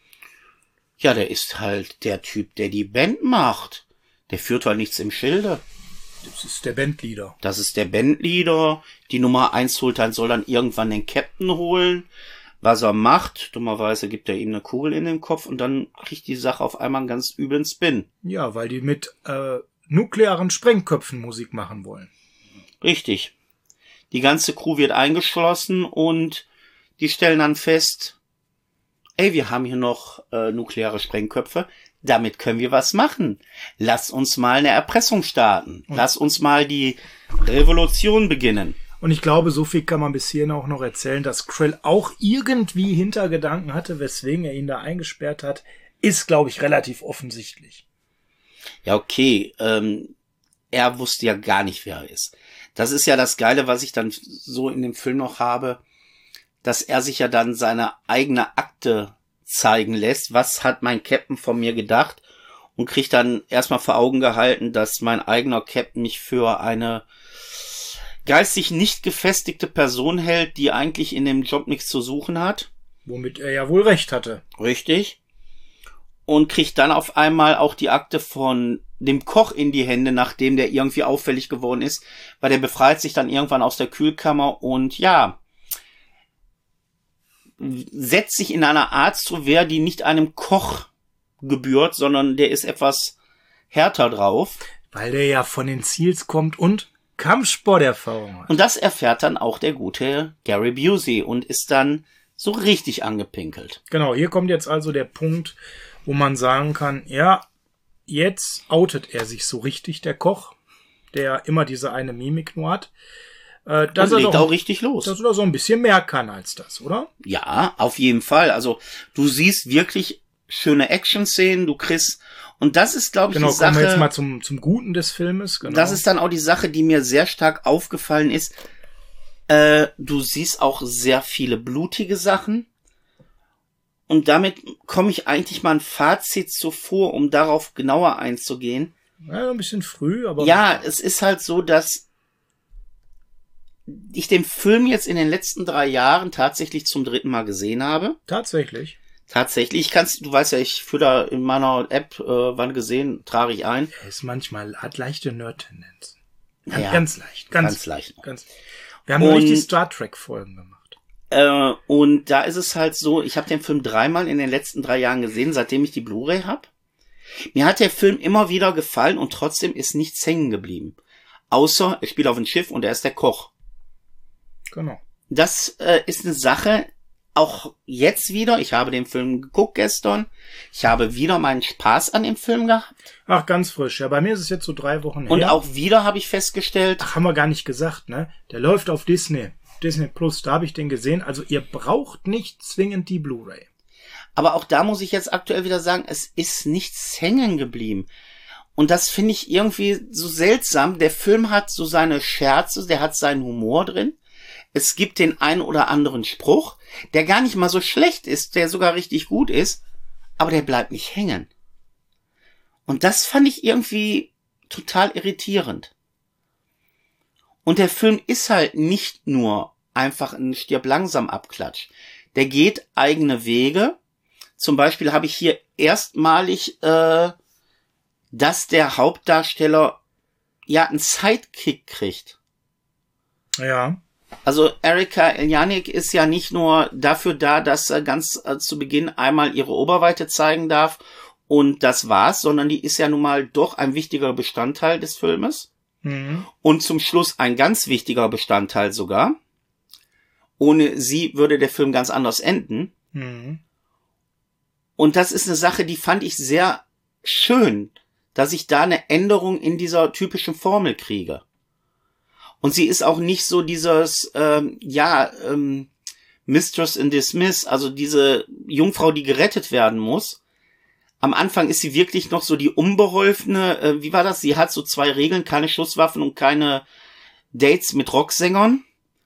Ja, der ist halt der Typ, der die Band macht. Der führt halt nichts im Schilde. Das ist der Bandleader. Das ist der Bandleader. Die Nummer eins holt dann, soll dann irgendwann den Captain holen. Was er macht, dummerweise gibt er ihm eine Kugel in den Kopf und dann kriegt die Sache auf einmal einen ganz üblen Spin. Ja, weil die mit äh, nuklearen Sprengköpfen Musik machen wollen. Richtig. Die ganze Crew wird eingeschlossen und die stellen dann fest, ey, wir haben hier noch äh, nukleare Sprengköpfe. Damit können wir was machen. Lass uns mal eine Erpressung starten. Lass uns mal die Revolution beginnen. Und ich glaube, so viel kann man bis hierhin auch noch erzählen, dass Krill auch irgendwie Hintergedanken hatte, weswegen er ihn da eingesperrt hat, ist, glaube ich, relativ offensichtlich. Ja, okay. Ähm, er wusste ja gar nicht, wer er ist. Das ist ja das Geile, was ich dann so in dem Film noch habe, dass er sich ja dann seine eigene Akte zeigen lässt. Was hat mein Captain von mir gedacht? Und kriegt dann erstmal vor Augen gehalten, dass mein eigener Captain mich für eine geistig nicht gefestigte Person hält, die eigentlich in dem Job nichts zu suchen hat. Womit er ja wohl recht hatte. Richtig. Und kriegt dann auf einmal auch die Akte von dem Koch in die Hände, nachdem der irgendwie auffällig geworden ist, weil der befreit sich dann irgendwann aus der Kühlkammer und ja, setzt sich in einer Art zu Wehr, die nicht einem Koch gebührt, sondern der ist etwas härter drauf. Weil der ja von den Seals kommt und Kampfsporterfahrung hat. Und das erfährt dann auch der gute Gary Busey und ist dann so richtig angepinkelt. Genau, hier kommt jetzt also der Punkt, wo man sagen kann, ja, jetzt outet er sich so richtig, der Koch, der immer diese eine Mimik nur hat. Äh, dass und er legt doch, auch richtig los. Dass er doch so ein bisschen mehr kann als das, oder? Ja, auf jeden Fall. Also du siehst wirklich schöne Action-Szenen, du kriegst, und das ist, glaube ich, genau, die Sache. Kommen wir jetzt mal zum, zum Guten des Filmes. Genau. Das ist dann auch die Sache, die mir sehr stark aufgefallen ist. Äh, du siehst auch sehr viele blutige Sachen. Und damit komme ich eigentlich mal ein Fazit so vor, um darauf genauer einzugehen. Ja, ein bisschen früh, aber... Ja, es ist halt so, dass ich den Film jetzt in den letzten drei Jahren tatsächlich zum dritten Mal gesehen habe. Tatsächlich? Tatsächlich. Ich kann's, du weißt ja, ich führe da in meiner App, äh, wann gesehen, trage ich ein. Er ist manchmal, hat leichte Nerd-Tendenzen. Ganz, Ja, ganz leicht. Ganz, ganz leicht. Ganz, wir haben Und- neulich die Star Trek-Folgen gemacht. Äh, und da ist es halt so, ich habe den Film dreimal in den letzten drei Jahren gesehen, seitdem ich die Blu-ray habe. Mir hat der Film immer wieder gefallen und trotzdem ist nichts hängen geblieben. Außer, er spielt auf dem Schiff und er ist der Koch. Genau. Das äh, ist eine Sache, auch jetzt wieder, ich habe den Film geguckt gestern, ich habe wieder meinen Spaß an dem Film gehabt Ach, ganz frisch. Ja, bei mir ist es jetzt so drei Wochen her. und auch wieder habe ich festgestellt, Ach, haben wir gar nicht gesagt, ne? Der läuft auf Disney. Disney Plus, da habe ich den gesehen. Also ihr braucht nicht zwingend die Blu-ray. aber auch da muss ich jetzt aktuell wieder sagen, es ist nichts hängen geblieben. Und das finde ich irgendwie so seltsam. Der Film hat so seine Scherze, der hat seinen Humor drin. Es gibt den einen oder anderen Spruch, der gar nicht mal so schlecht ist, der sogar richtig gut ist, aber der bleibt nicht hängen. Und das fand ich irgendwie total irritierend. Und der Film ist halt nicht nur einfach ein Stirb langsam Abklatsch. Der geht eigene Wege. Zum Beispiel habe ich hier erstmalig, äh, dass der Hauptdarsteller ja einen Sidekick kriegt. Ja. Also Erika Eljanik ist ja nicht nur dafür da, dass er ganz äh, zu Beginn einmal ihre Oberweite zeigen darf und das war's, sondern die ist ja nun mal doch ein wichtiger Bestandteil des Filmes. Mhm. Und zum Schluss ein ganz wichtiger Bestandteil sogar. Ohne sie würde der Film ganz anders enden. Mhm. Und das ist eine Sache, die fand ich sehr schön, dass ich da eine Änderung in dieser typischen Formel kriege. Und sie ist auch nicht so dieses, ähm, ja, ähm, Mistress in Dismiss, also diese Jungfrau, die gerettet werden muss. Am Anfang ist sie wirklich noch so die unbeholfene, äh, wie war das? Sie hat so zwei Regeln, keine Schusswaffen und keine Dates mit Rocksängern.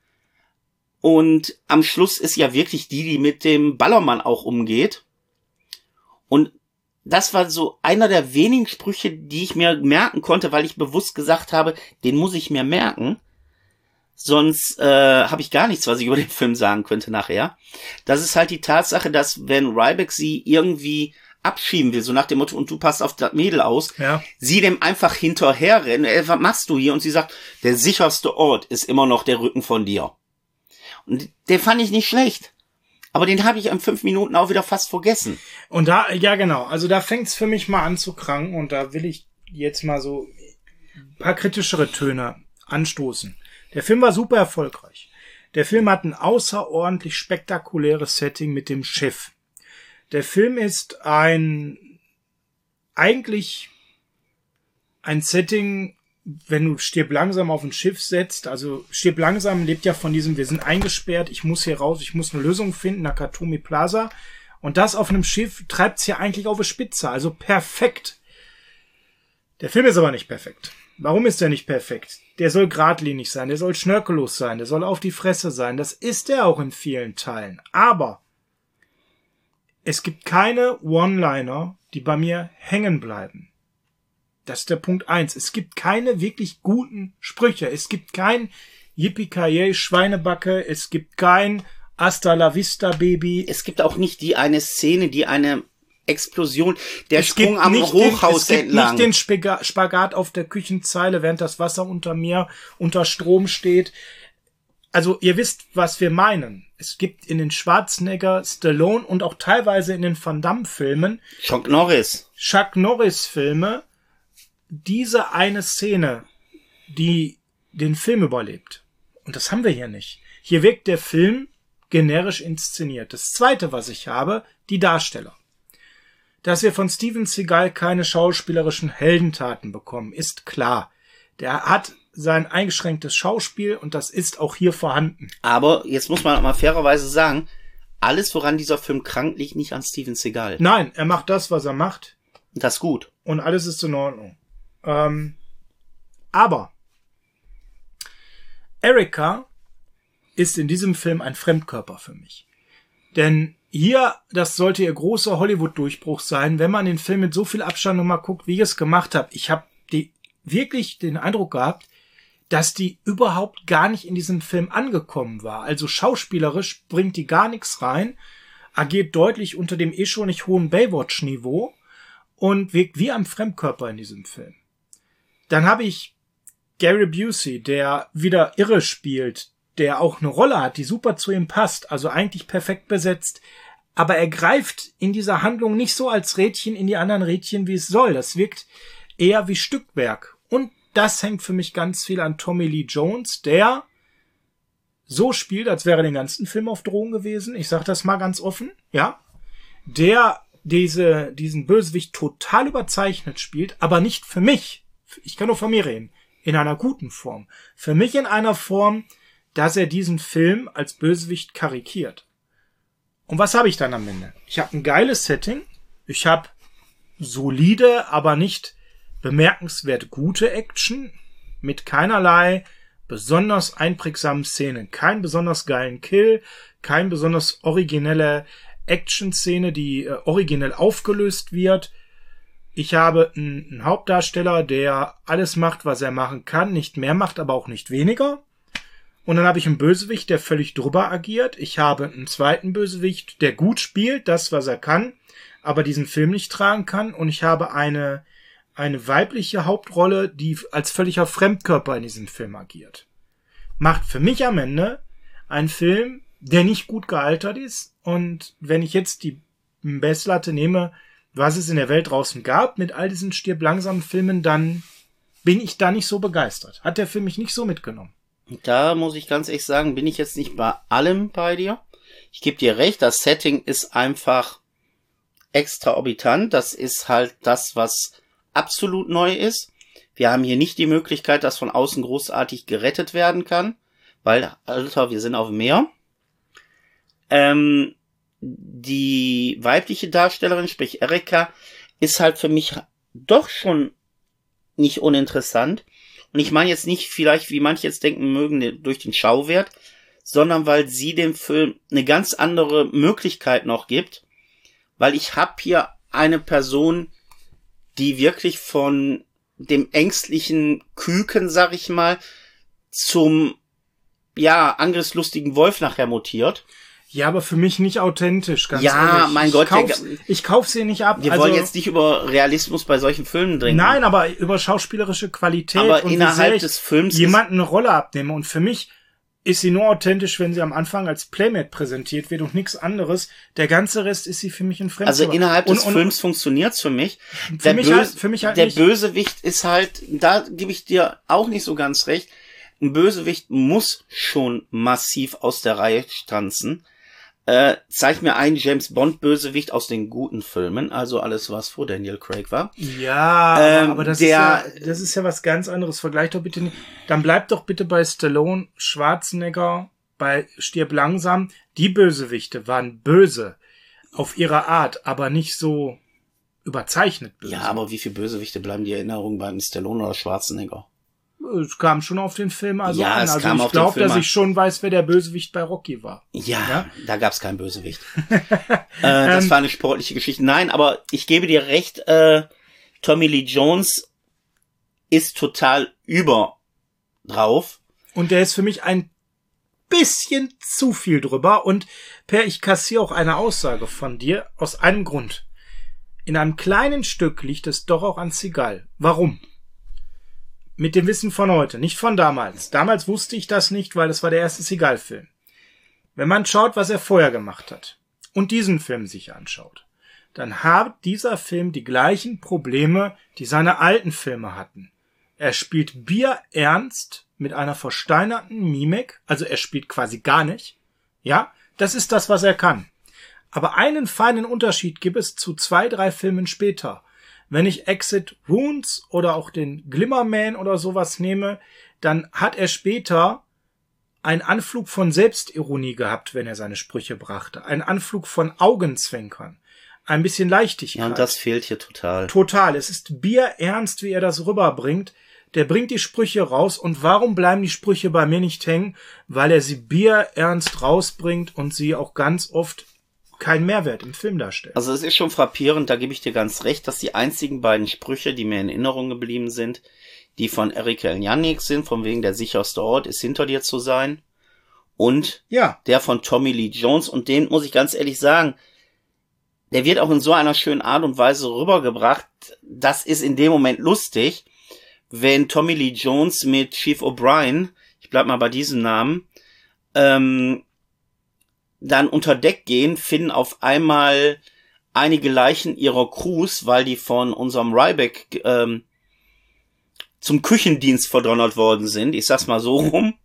Und am Schluss ist ja wirklich die, die mit dem Ballermann auch umgeht. Und das war so einer der wenigen Sprüche, die ich mir merken konnte, weil ich bewusst gesagt habe, den muss ich mir merken. Sonst äh, habe ich gar nichts, was ich über den Film sagen könnte nachher. Das ist halt die Tatsache, dass wenn Ryback sie irgendwie abschieben will, so nach dem Motto, und du passt auf das Mädel aus, Ja. sie dem einfach hinterher rennen, ey, was machst du hier? Und sie sagt, der sicherste Ort ist immer noch der Rücken von dir. Und den fand ich nicht schlecht. Aber den habe ich in fünf Minuten auch wieder fast vergessen. Und da, ja genau, also da fängt's für mich mal an zu kranken und da will ich jetzt mal so ein paar kritischere Töne anstoßen. Der Film war super erfolgreich. Der Film hat ein außerordentlich spektakuläres Setting mit dem Schiff. Der Film ist ein, eigentlich ein Setting, wenn du Stirb langsam auf ein Schiff setzt, also Stirb langsam lebt ja von diesem, wir sind eingesperrt, ich muss hier raus, ich muss eine Lösung finden, Nakatomi Plaza. Und das auf einem Schiff treibt's ja eigentlich auf die Spitze, also perfekt. Der Film ist aber nicht perfekt. Warum ist der nicht perfekt? Der soll geradlinig sein, der soll schnörkellos sein, der soll auf die Fresse sein. Das ist er auch in vielen Teilen. Aber es gibt keine One-Liner, die bei mir hängen bleiben. Das ist der Punkt eins. Es gibt keine wirklich guten Sprüche. Es gibt kein Yippie-Ki-Yay Schweinebacke. Es gibt kein Hasta la Vista Baby. Es gibt auch nicht die eine Szene, die eine Explosion, der Es Sprung gibt am nicht Hochhaus den, es gibt entlang. nicht den Spaga- Spagat auf der Küchenzeile, während das Wasser unter mir unter Strom steht. Also ihr wisst, was wir meinen. Es gibt in den Schwarzenegger, Stallone und auch teilweise in den Van Damme-Filmen Chuck Norris. Chuck Norris-Filme diese eine Szene, die den Film überlebt. Und das haben wir hier nicht. Hier wirkt der Film generisch inszeniert. Das Zweite, was ich habe, die Darsteller. Dass wir von Steven Seagal keine schauspielerischen Heldentaten bekommen, ist klar. Der hat sein eingeschränktes Schauspiel und das ist auch hier vorhanden. Aber jetzt muss man mal fairerweise sagen, alles, woran dieser Film krankt, liegt nicht an Steven Seagal. Nein, er macht das, was er macht. Das ist gut. Und alles ist in Ordnung. Ähm, aber Erika ist in diesem Film ein Fremdkörper für mich. Denn hier, das sollte ihr großer Hollywood-Durchbruch sein, wenn man den Film mit so viel Abstand nochmal guckt, wie ich es gemacht habe. Ich habe die, wirklich den Eindruck gehabt, dass die überhaupt gar nicht in diesem Film angekommen war. Also schauspielerisch bringt die gar nichts rein, agiert deutlich unter dem eh schon nicht hohen Baywatch-Niveau und wirkt wie ein Fremdkörper in diesem Film. Dann habe ich Gary Busey, der wieder irre spielt, der auch eine Rolle hat, die super zu ihm passt, also eigentlich perfekt besetzt. Aber er greift in dieser Handlung nicht so als Rädchen in die anderen Rädchen, wie es soll. Das wirkt eher wie Stückwerk. Und das hängt für mich ganz viel an Tommy Lee Jones, der so spielt, als wäre er den ganzen Film auf Drogen gewesen. Ich sage das mal ganz offen, ja. Der diese diesen Bösewicht total überzeichnet spielt, aber nicht für mich. Ich kann nur von mir reden. In einer guten Form. Für mich in einer Form, dass er diesen Film als Bösewicht karikiert. Und was habe ich dann am Ende? Ich habe ein geiles Setting. Ich habe solide, aber nicht bemerkenswert gute Action mit keinerlei besonders einprägsamen Szenen. Kein besonders geilen Kill, kein besonders originelle Action-Szene, die äh, originell aufgelöst wird. Ich habe einen, einen Hauptdarsteller, der alles macht, was er machen kann, nicht mehr macht, aber auch nicht weniger. Und dann habe ich einen Bösewicht, der völlig drüber agiert. Ich habe einen zweiten Bösewicht, der gut spielt, das, was er kann, aber diesen Film nicht tragen kann. Und ich habe eine, eine weibliche Hauptrolle, die als völliger Fremdkörper in diesem Film agiert. Macht für mich am Ende einen Film, der nicht gut gealtert ist. Und wenn ich jetzt die Messlatte nehme, was es in der Welt draußen gab, mit all diesen stirb-langsam Filmen, dann bin ich da nicht so begeistert. Hat der Film mich nicht so mitgenommen. Da muss ich ganz ehrlich sagen, bin ich jetzt nicht bei allem bei dir. Ich gebe dir recht, das Setting ist einfach extraorbitant. Das ist halt das, was absolut neu ist. Wir haben hier nicht die Möglichkeit, dass von außen großartig gerettet werden kann, weil, Alter, wir sind auf dem Meer. Ähm, die weibliche Darstellerin, sprich Erika, ist halt für mich doch schon nicht uninteressant. Und ich meine jetzt nicht vielleicht, wie manche jetzt denken mögen, durch den Schauwert, sondern weil sie dem Film eine ganz andere Möglichkeit noch gibt. Weil ich habe hier eine Person, die wirklich von dem ängstlichen Küken, sag ich mal, zum, ja, angriffslustigen Wolf nachher mutiert. Ja, aber für mich nicht authentisch, ganz ja, ehrlich. mein ich Gott. Kauf's, der, ich kauf sie nicht ab. Wir also, wollen jetzt nicht über Realismus bei solchen Filmen dringen. Nein, aber über schauspielerische Qualität. Aber und innerhalb des Films jemanden eine Rolle abnehme. Und für mich ist sie nur authentisch, wenn sie am Anfang als Playmate präsentiert wird und nichts anderes. Der ganze Rest ist sie für mich ein Fremdkörper. Also innerhalb des und, und, Films funktioniert's für mich. Für der mich, Böse, halt, für mich halt der nicht. Bösewicht ist halt, da gebe ich dir auch nicht so ganz recht. Ein Bösewicht muss schon massiv aus der Reihe tanzen. Äh, zeig mir einen James-Bond-Bösewicht aus den guten Filmen, also alles, was vor Daniel Craig war. Ja, ähm, aber das, der, ist ja, das ist ja was ganz anderes. Vergleich doch bitte nicht. Dann bleib doch bitte bei Stallone, Schwarzenegger, bei Stirb langsam. Die Bösewichte waren böse auf ihre Art, aber nicht so überzeichnet böse. Ja, aber wie viele Bösewichte bleiben die Erinnerung beim Stallone oder Schwarzenegger? Es kam schon auf den Film also ja, an. Es also kam ich glaube, dass ich schon weiß, wer der Bösewicht bei Rocky war. Ja, ja? Da gab's keinen Bösewicht. äh, das ähm, war eine sportliche Geschichte. Nein, aber ich gebe dir recht, äh, Tommy Lee Jones ist total über drauf. Und der ist für mich ein bisschen zu viel drüber. Und Per, ich kassiere auch eine Aussage von dir aus einem Grund. In einem kleinen Stück liegt es doch auch an Seagal. Warum? Mit dem Wissen von heute, nicht von damals. Damals wusste ich das nicht, weil es war der erste Seagal-Film. Wenn man schaut, was er vorher gemacht hat und diesen Film sich anschaut, dann hat dieser Film die gleichen Probleme, die seine alten Filme hatten. Er spielt bierernst mit einer versteinerten Mimik, also er spielt quasi gar nicht. Ja, das ist das, was er kann. Aber einen feinen Unterschied gibt es zu zwei, drei Filmen später. Wenn ich Exit Wounds oder auch den Glimmerman oder sowas nehme, dann hat er später einen Anflug von Selbstironie gehabt, wenn er seine Sprüche brachte. Einen Anflug von Augenzwinkern. Ein bisschen Leichtigkeit. Ja, und das fehlt hier total. Total. Es ist bierernst, wie er das rüberbringt. Der bringt die Sprüche raus. Und warum bleiben die Sprüche bei mir nicht hängen? Weil er sie bierernst rausbringt und sie auch ganz oft keinen Mehrwert im Film darstellt. Also es ist schon frappierend, da gebe ich dir ganz recht, dass die einzigen beiden Sprüche, die mir in Erinnerung geblieben sind, die von Erika Eljanik sind, von wegen der sicherste Ort ist hinter dir zu sein. Und ja. der von Tommy Lee Jones. Und den muss ich ganz ehrlich sagen, der wird auch in so einer schönen Art und Weise rübergebracht. Das ist in dem Moment lustig, wenn Tommy Lee Jones mit Chief O'Brien, ich bleib mal bei diesem Namen, ähm, dann unter Deck gehen, finden auf einmal einige Leichen ihrer Crews, weil die von unserem Ryback ähm, zum Küchendienst verdonnert worden sind. Ich sag's mal so rum.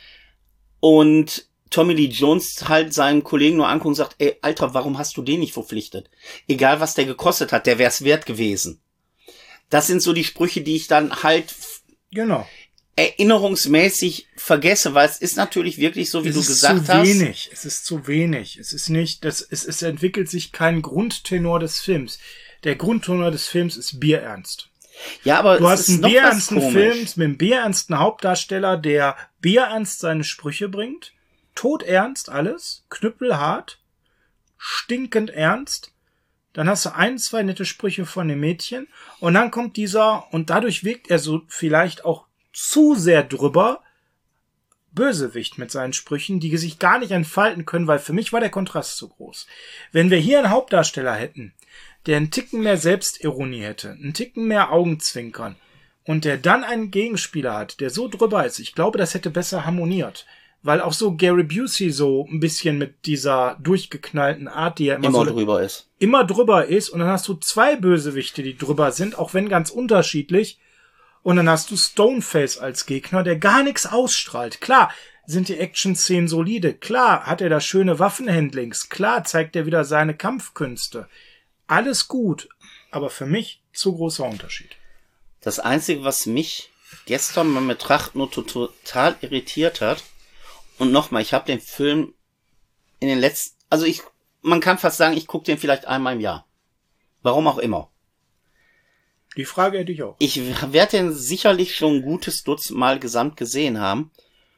Und Tommy Lee Jones halt seinen Kollegen nur anguckt und sagt, ey, Alter, warum hast du den nicht verpflichtet? Egal, was der gekostet hat, der wär's wert gewesen. Das sind so die Sprüche, die ich dann halt genau. erinnerungsmäßig vergesse, weil es ist natürlich wirklich so, wie es du gesagt hast. Es ist zu wenig. Es ist zu wenig. Es ist nicht, das, es, es entwickelt sich kein Grundtenor des Films. Der Grundtenor des Films ist bierernst. Ja, aber du es hast ist einen noch bierernsten was Film mit einem bierernsten Hauptdarsteller, der bierernst seine Sprüche bringt. Todernst alles. Knüppelhart. Stinkend ernst. Dann hast du ein, zwei nette Sprüche von dem Mädchen. Und dann kommt dieser, und dadurch wirkt er so vielleicht auch zu sehr drüber, Bösewicht mit seinen Sprüchen, die sich gar nicht entfalten können, weil für mich war der Kontrast zu groß. Wenn wir hier einen Hauptdarsteller hätten, der einen Ticken mehr Selbstironie hätte, einen Ticken mehr Augenzwinkern und der dann einen Gegenspieler hat, der so drüber ist, ich glaube, das hätte besser harmoniert. Weil auch so Gary Busey so ein bisschen mit dieser durchgeknallten Art, die er immer, immer so drüber ist. Immer drüber ist und dann hast du zwei Bösewichte, die drüber sind, auch wenn ganz unterschiedlich. Und dann hast du Stoneface als Gegner, der gar nichts ausstrahlt. Klar sind die Action-Szenen solide. Klar hat er da schöne Waffenhandlings. Klar zeigt er wieder seine Kampfkünste. Alles gut, aber für mich zu großer Unterschied. Das Einzige, was mich gestern beim Betrachten nur total irritiert hat, und nochmal, ich habe den Film in den letzten, also ich, man kann fast sagen, ich gucke den vielleicht einmal im Jahr. Warum auch immer. Die Frage hätte ich auch. Ich werde den sicherlich schon ein gutes Dutzend Mal gesamt gesehen haben.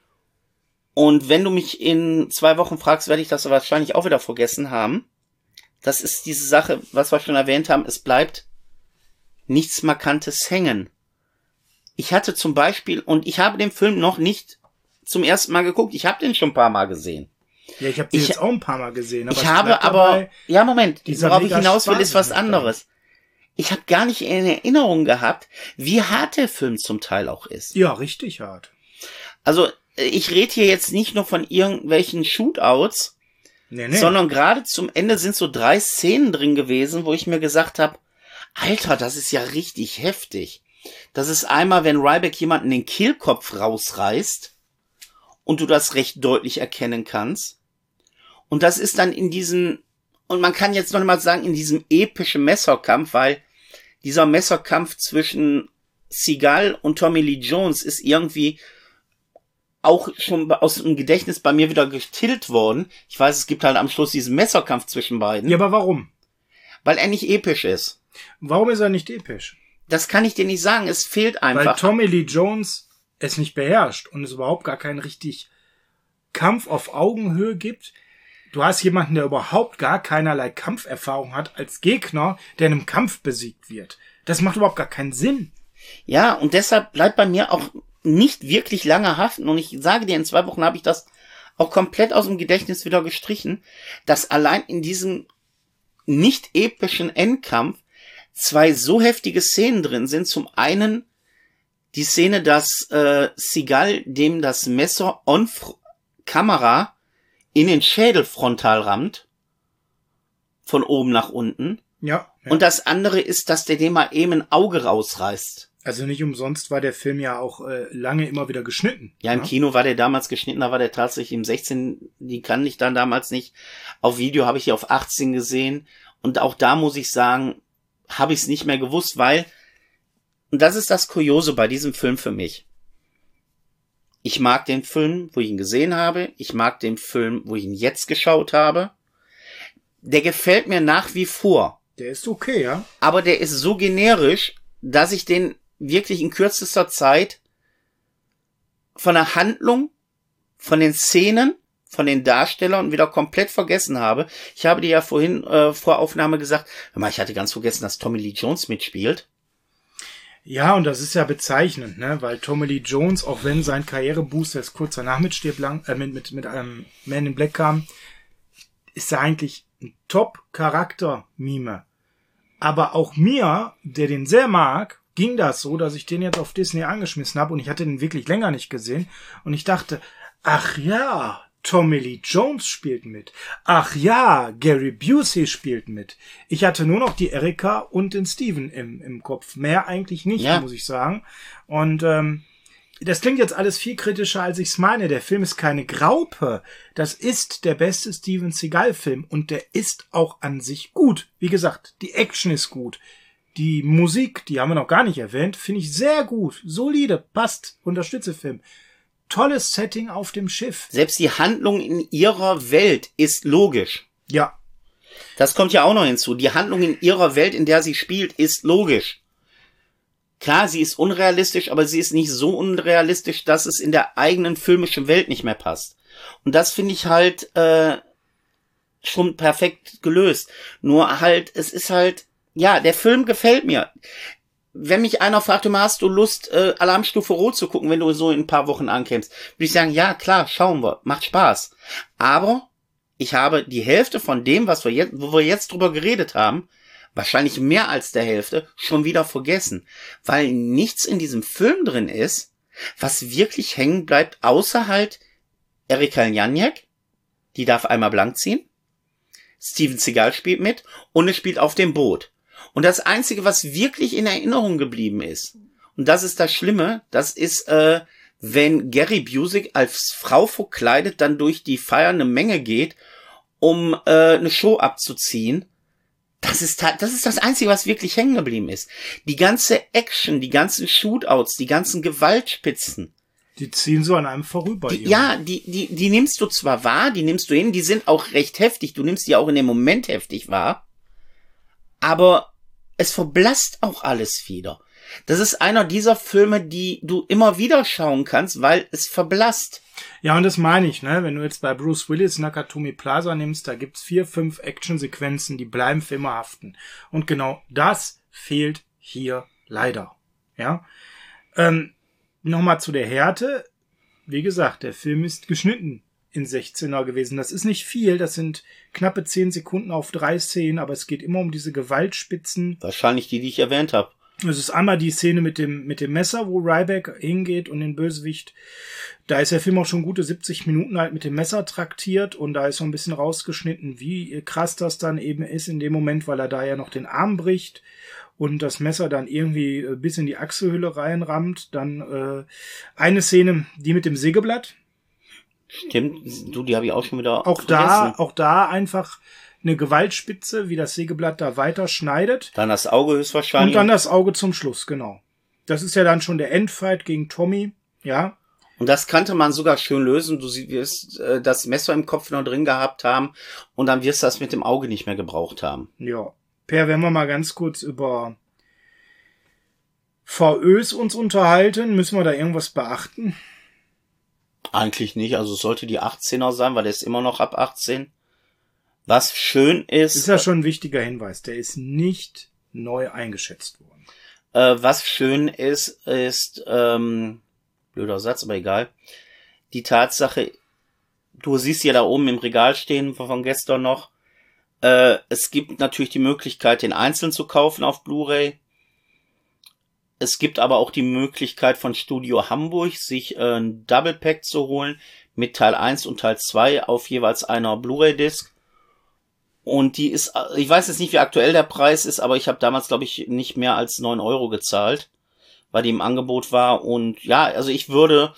Und wenn du mich in zwei Wochen fragst, werde ich das wahrscheinlich auch wieder vergessen haben. Das ist diese Sache, was wir schon erwähnt haben, es bleibt nichts Markantes hängen. Ich hatte zum Beispiel, und ich habe den Film noch nicht zum ersten Mal geguckt, ich habe den schon ein paar Mal gesehen. Ja, ich habe den ich, jetzt auch ein paar Mal gesehen. Aber ich habe aber, ja Moment, worauf ich hinaus will, ist was anderes. Ich habe gar nicht in Erinnerung gehabt, wie hart der Film zum Teil auch ist. Ja, richtig hart. Also, ich rede hier jetzt nicht nur von irgendwelchen Shootouts, nee, nee. sondern gerade zum Ende sind so drei Szenen drin gewesen, wo ich mir gesagt habe, Alter, das ist ja richtig heftig. Das ist einmal, wenn Ryback jemanden den Kehlkopf rausreißt und du das recht deutlich erkennen kannst. Und das ist dann in diesem, und man kann jetzt noch mal sagen, in diesem epischen Messerkampf, weil dieser Messerkampf zwischen Seagal und Tommy Lee Jones ist irgendwie auch schon aus dem Gedächtnis bei mir wieder getillt worden. Ich weiß, es gibt halt am Schluss diesen Messerkampf zwischen beiden. Ja, aber warum? Weil er nicht episch ist. Warum ist er nicht episch? Das kann ich dir nicht sagen. Es fehlt einfach. Weil Tommy Lee Jones es nicht beherrscht und es überhaupt gar keinen richtig Kampf auf Augenhöhe gibt. Du hast jemanden, der überhaupt gar keinerlei Kampferfahrung hat als Gegner, der in einem Kampf besiegt wird. Das macht überhaupt gar keinen Sinn. Ja, und deshalb bleibt bei mir auch nicht wirklich lange haften. Und ich sage dir, in zwei Wochen habe ich das auch komplett aus dem Gedächtnis wieder gestrichen, dass allein in diesem nicht epischen Endkampf zwei so heftige Szenen drin sind. Zum einen die Szene, dass äh, Seagal dem das Messer on Kamera in den Schädel frontal rammt. Von oben nach unten. Ja, ja. Und das andere ist, dass der dem mal eben ein Auge rausreißt. Also nicht umsonst war der Film ja auch äh, lange immer wieder geschnitten. Ja, im ja? Kino war der damals geschnitten, da war der tatsächlich im sechzehn, die kann ich dann damals nicht. Auf Video habe ich hier auf achtzehn gesehen. Und auch da muss ich sagen, habe ich es nicht mehr gewusst, weil, und das ist das Kuriose bei diesem Film für mich. Ich mag den Film, wo ich ihn gesehen habe. Ich mag den Film, wo ich ihn jetzt geschaut habe. Der gefällt mir nach wie vor. Der ist okay, ja. Aber der ist so generisch, dass ich den wirklich in kürzester Zeit von der Handlung, von den Szenen, von den Darstellern wieder komplett vergessen habe. Ich habe dir ja vorhin äh, vor Aufnahme gesagt, hör mal, ich hatte ganz vergessen, dass Tommy Lee Jones mitspielt. Ja, und das ist ja bezeichnend, ne, weil Tommy Lee Jones, auch wenn sein Karriereboost erst kurz danach mit Stirb lang, äh, mit, mit, mit einem Man in Black kam, ist er eigentlich ein Top-Charakter-Mime. Aber auch mir, der den sehr mag, ging das so, dass ich den jetzt auf Disney angeschmissen habe und ich hatte den wirklich länger nicht gesehen und ich dachte, ach ja, Tommy Lee Jones spielt mit. Ach ja, Gary Busey spielt mit. Ich hatte nur noch die Erika und den Steven im, im Kopf. Mehr eigentlich nicht, ja. muss ich sagen. Und ähm, das klingt jetzt alles viel kritischer, als ich es meine. Der Film ist keine Graupe. Das ist der beste Steven Seagal-Film. Und der ist auch an sich gut. Wie gesagt, die Action ist gut. Die Musik, die haben wir noch gar nicht erwähnt, finde ich sehr gut. Solide, passt, unterstütze Film. Tolles Setting auf dem Schiff. Selbst die Handlung in ihrer Welt ist logisch. Ja. Das kommt ja auch noch hinzu. Die Handlung in ihrer Welt, in der sie spielt, ist logisch. Klar, sie ist unrealistisch, aber sie ist nicht so unrealistisch, dass es in der eigenen filmischen Welt nicht mehr passt. Und das finde ich halt äh, schon perfekt gelöst. Nur halt, es ist halt, ja, der Film gefällt mir. Wenn mich einer fragt, hast du Lust, äh, Alarmstufe Rot zu gucken, wenn du so in ein paar Wochen ankämst, würde ich sagen, ja, klar, schauen wir, macht Spaß. Aber ich habe die Hälfte von dem, was wir jetzt, wo wir jetzt drüber geredet haben, wahrscheinlich mehr als der Hälfte, schon wieder vergessen. Weil nichts in diesem Film drin ist, was wirklich hängen bleibt, außer halt Erika Eleniak, die darf einmal blank ziehen, Steven Seagal spielt mit und es spielt auf dem Boot. Und das Einzige, was wirklich in Erinnerung geblieben ist, und das ist das Schlimme, das ist, äh, wenn Gary Busey als Frau verkleidet dann durch die feiernde Menge geht, um äh, eine Show abzuziehen. Das ist, das ist das Einzige, was wirklich hängen geblieben ist. Die ganze Action, die ganzen Shootouts, die ganzen Gewaltspitzen. Die ziehen so an einem vorüber. Die, ja, die, die, die nimmst du zwar wahr, die nimmst du hin, die sind auch recht heftig, du nimmst die auch in dem Moment heftig wahr, aber es verblasst auch alles wieder. Das ist einer dieser Filme, die du immer wieder schauen kannst, weil es verblasst. Ja, und das meine ich, ne? Wenn du jetzt bei Bruce Willis Nakatomi Plaza nimmst, da gibt's vier, fünf Actionsequenzen, die bleiben für immer haften. Und genau das fehlt hier leider. Ja. Ähm, nochmal zu der Härte. Wie gesagt, der Film ist geschnitten in sechzehner gewesen. Das ist nicht viel, das sind knappe zehn Sekunden auf drei Szenen, aber es geht immer um diese Gewaltspitzen. Wahrscheinlich die, die ich erwähnt habe. Es ist einmal die Szene mit dem mit dem Messer, wo Ryback hingeht und den Bösewicht. Da ist der Film auch schon gute siebzig Minuten halt mit dem Messer traktiert und da ist so ein bisschen rausgeschnitten, wie krass das dann eben ist in dem Moment, weil er da ja noch den Arm bricht und das Messer dann irgendwie bis in die Achselhülle reinrammt. Dann äh, eine Szene, die mit dem Sägeblatt. Stimmt, du, die habe ich auch schon wieder auch vergessen. Da, auch da einfach eine Gewaltspitze, wie das Sägeblatt da weiter schneidet. Dann das Auge höchstwahrscheinlich. Und dann das Auge zum Schluss, genau. Das ist ja dann schon der Endfight gegen Tommy, ja. Und das kannte man sogar schön lösen. Du wirst äh, das Messer im Kopf noch drin gehabt haben und dann wirst du das mit dem Auge nicht mehr gebraucht haben. Ja. Per, wenn wir mal ganz kurz über V Ös uns unterhalten, müssen wir da irgendwas beachten? Eigentlich nicht, also es sollte die achtzehner sein, weil der ist immer noch ab achtzehn. Was schön ist... Ist ja schon ein wichtiger Hinweis, der ist nicht neu eingeschätzt worden. Äh, was schön ist, ist, ähm, blöder Satz, aber egal, die Tatsache, du siehst ja da oben im Regal stehen von gestern noch, äh, es gibt natürlich die Möglichkeit, den einzeln zu kaufen auf Blu-ray. Es gibt aber auch die Möglichkeit von Studio Hamburg, sich äh, ein Double Pack zu holen mit Teil eins und Teil zwei auf jeweils einer Blu-ray-Disc. Und die ist, ich weiß jetzt nicht, wie aktuell der Preis ist, aber ich habe damals, glaube ich, nicht mehr als neun Euro gezahlt, weil die im Angebot war. Und ja, also ich würde,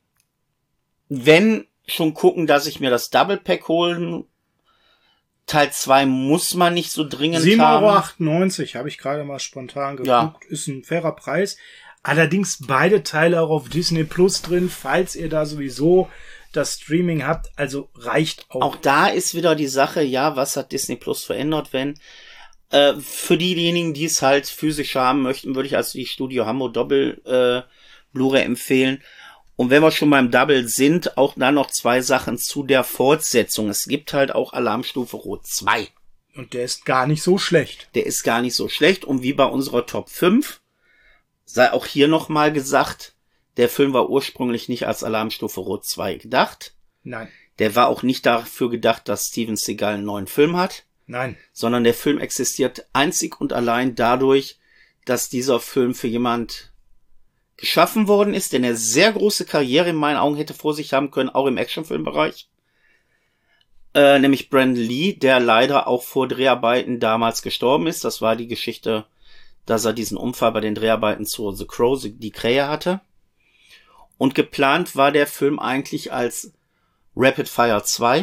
wenn schon gucken, dass ich mir das Double Pack holen. Teil zwei muss man nicht so dringend sieben haben. Euro achtundneunzig habe ich gerade mal spontan geguckt. Ja. Ist ein fairer Preis. Allerdings beide Teile auch auf Disney Plus drin, falls ihr da sowieso das Streaming habt. Also reicht auch. Auch da ist wieder die Sache, ja, was hat Disney Plus verändert, wenn? Äh, für diejenigen, die es halt physisch haben möchten, würde ich also die Studio Hamburg Doppel äh, Blu-ray empfehlen. Und wenn wir schon beim Double sind, auch dann noch zwei Sachen zu der Fortsetzung. Es gibt halt auch Alarmstufe Rot zwei. Und der ist gar nicht so schlecht. Der ist gar nicht so schlecht. Und wie bei unserer Top fünf Sei auch hier nochmal gesagt, der Film war ursprünglich nicht als Alarmstufe Rot zwei gedacht. Nein. Der war auch nicht dafür gedacht, dass Steven Seagal einen neuen Film hat. Nein. Sondern der Film existiert einzig und allein dadurch, dass dieser Film für jemand geschaffen worden ist, der eine sehr große Karriere in meinen Augen hätte vor sich haben können, auch im Actionfilmbereich. Äh, nämlich Brandon Lee, der leider auch vor Dreharbeiten damals gestorben ist. Das war die Geschichte, dass er diesen Unfall bei den Dreharbeiten zu The Crow, die Krähe hatte. Und geplant war der Film eigentlich als Rapid Fire zwei.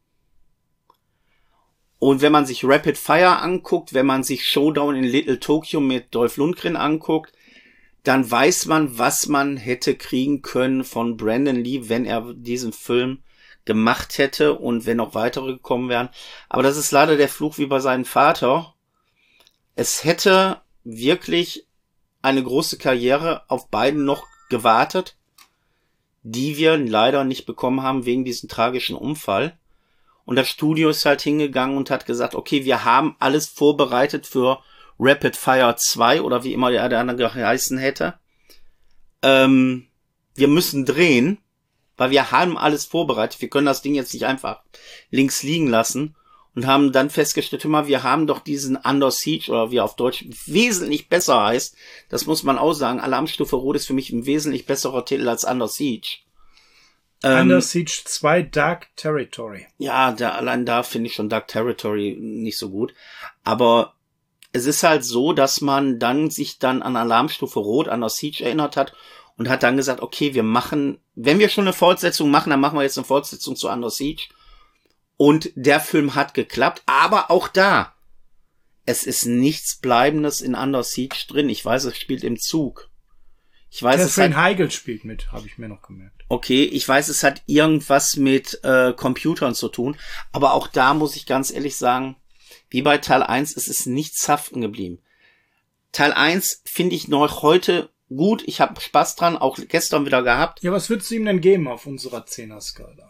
Und wenn man sich Rapid Fire anguckt, wenn man sich Showdown in Little Tokyo mit Dolph Lundgren anguckt, dann weiß man, was man hätte kriegen können von Brandon Lee, wenn er diesen Film gemacht hätte und wenn noch weitere gekommen wären. Aber das ist leider der Fluch wie bei seinem Vater. Es hätte wirklich eine große Karriere auf beiden noch gewartet, die wir leider nicht bekommen haben wegen diesem tragischen Unfall. Und das Studio ist halt hingegangen und hat gesagt, okay, wir haben alles vorbereitet für Rapid Fire zwei oder wie immer der andere geheißen hätte. Ähm, wir müssen drehen, weil wir haben alles vorbereitet. Wir können das Ding jetzt nicht einfach links liegen lassen. Und haben dann festgestellt, immer, wir haben doch diesen Under Siege, oder wie er auf Deutsch wesentlich besser heißt. Das muss man auch sagen. Alarmstufe Rot ist für mich ein wesentlich besserer Titel als Under Siege. Ähm, Under Siege zwei Dark Territory. Ja, da, allein da finde ich schon Dark Territory nicht so gut. Aber es ist halt so, dass man dann sich dann an Alarmstufe Rot, Under Siege erinnert hat und hat dann gesagt, okay, wir machen, wenn wir schon eine Fortsetzung machen, dann machen wir jetzt eine Fortsetzung zu Under Siege. Und der Film hat geklappt, aber auch da, es ist nichts Bleibendes in Under Siege drin. Ich weiß, es spielt im Zug. Ich weiß, es Catherine hat, Heigl spielt mit, habe ich mir noch gemerkt. Okay, ich weiß, es hat irgendwas mit äh, Computern zu tun, aber auch da muss ich ganz ehrlich sagen, wie bei Teil eins, es ist nichts haften geblieben. Teil eins finde ich noch heute gut, ich habe Spaß dran, auch gestern wieder gehabt. Ja, was würdest du ihm denn geben auf unserer Zehner-Skala?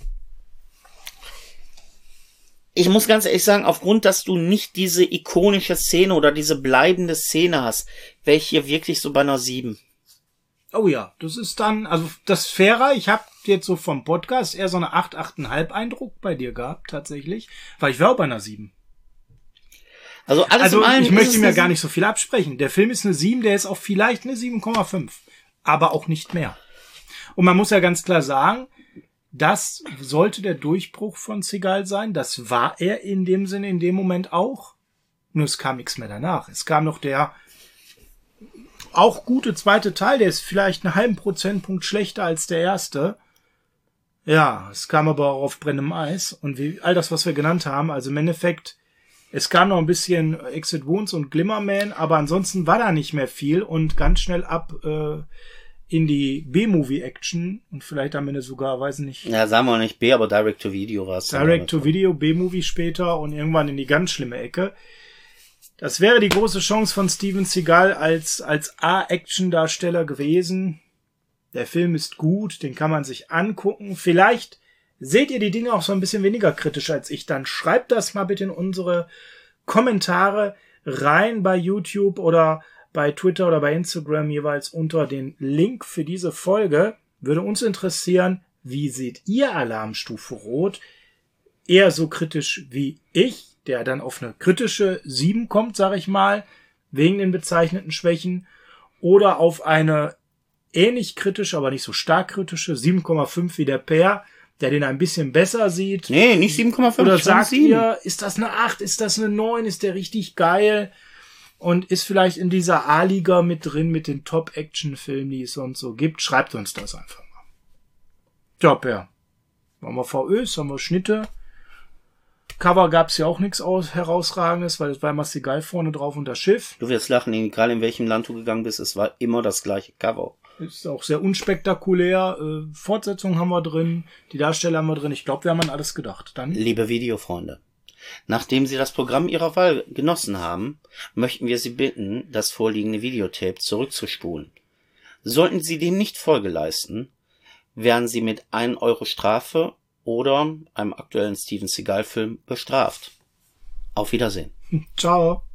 Ich muss ganz ehrlich sagen, aufgrund, dass du nicht diese ikonische Szene oder diese bleibende Szene hast, wäre ich hier wirklich so bei einer sieben. Oh ja, das ist dann, also das Fairer, ich habe jetzt so vom Podcast eher so eine acht, acht Komma fünf Eindruck bei dir gehabt, tatsächlich, weil ich wäre auch bei einer sieben. Also alles also in allem ich möchte mir eine gar nicht so viel absprechen. Der Film ist eine sieben, der ist auch vielleicht eine sieben Komma fünf, aber auch nicht mehr. Und man muss ja ganz klar sagen, das sollte der Durchbruch von Seagal sein. Das war er in dem Sinne in dem Moment auch. Nur es kam nichts mehr danach. Es kam noch der auch gute zweite Teil, der ist vielleicht einen halben Prozentpunkt schlechter als der erste. Ja, es kam aber auch auf brennendem Eis. Und wie all das, was wir genannt haben, also im Endeffekt, es kam noch ein bisschen Exit Wounds und Glimmerman, aber ansonsten war da nicht mehr viel und ganz schnell ab äh, in die B-Movie-Action und vielleicht am Ende sogar, weiß nicht. Ja, sagen wir nicht B, aber Direct-to-Video war es. Direct-to-Video, B-Movie später und irgendwann in die ganz schlimme Ecke. Das wäre die große Chance von Steven Seagal als, als A-Action-Darsteller gewesen. Der Film ist gut, den kann man sich angucken. Vielleicht seht ihr die Dinge auch so ein bisschen weniger kritisch als ich. Dann schreibt das mal bitte in unsere Kommentare rein bei YouTube oder bei Twitter oder bei Instagram jeweils unter den Link für diese Folge. Würde uns interessieren, wie seht ihr Alarmstufe Rot? Eher so kritisch wie ich, der dann auf eine kritische sieben kommt, sag ich mal, wegen den bezeichneten Schwächen, oder auf eine ähnlich kritische, aber nicht so stark kritische sieben Komma fünf wie der Per, der den ein bisschen besser sieht. Nee, nicht sieben Komma fünf. Oder sagt ihr, ist das eine acht, ist das eine neun, ist der richtig geil? Und ist vielleicht in dieser A-Liga mit drin, mit den Top-Action-Filmen, die es sonst so gibt. Schreibt uns das einfach mal. Ja, Per. Haben wir V Ös, haben wir Schnitte. Cover gab's ja auch nichts aus herausragendes, weil es war immer Seagal vorne drauf und das Schiff. Du wirst lachen, egal in welchem Land du gegangen bist, es war immer das gleiche Cover. Ist auch sehr unspektakulär. Äh, Fortsetzung haben wir drin, die Darsteller haben wir drin. Ich glaube, wir haben an alles gedacht. Dann, liebe Videofreunde, nachdem Sie das Programm Ihrer Wahl genossen haben, möchten wir Sie bitten, das vorliegende Videotape zurückzuspulen. Sollten Sie dem nicht Folge leisten, werden Sie mit ein Euro Strafe oder einem aktuellen Steven Seagal-Film bestraft. Auf Wiedersehen. Ciao.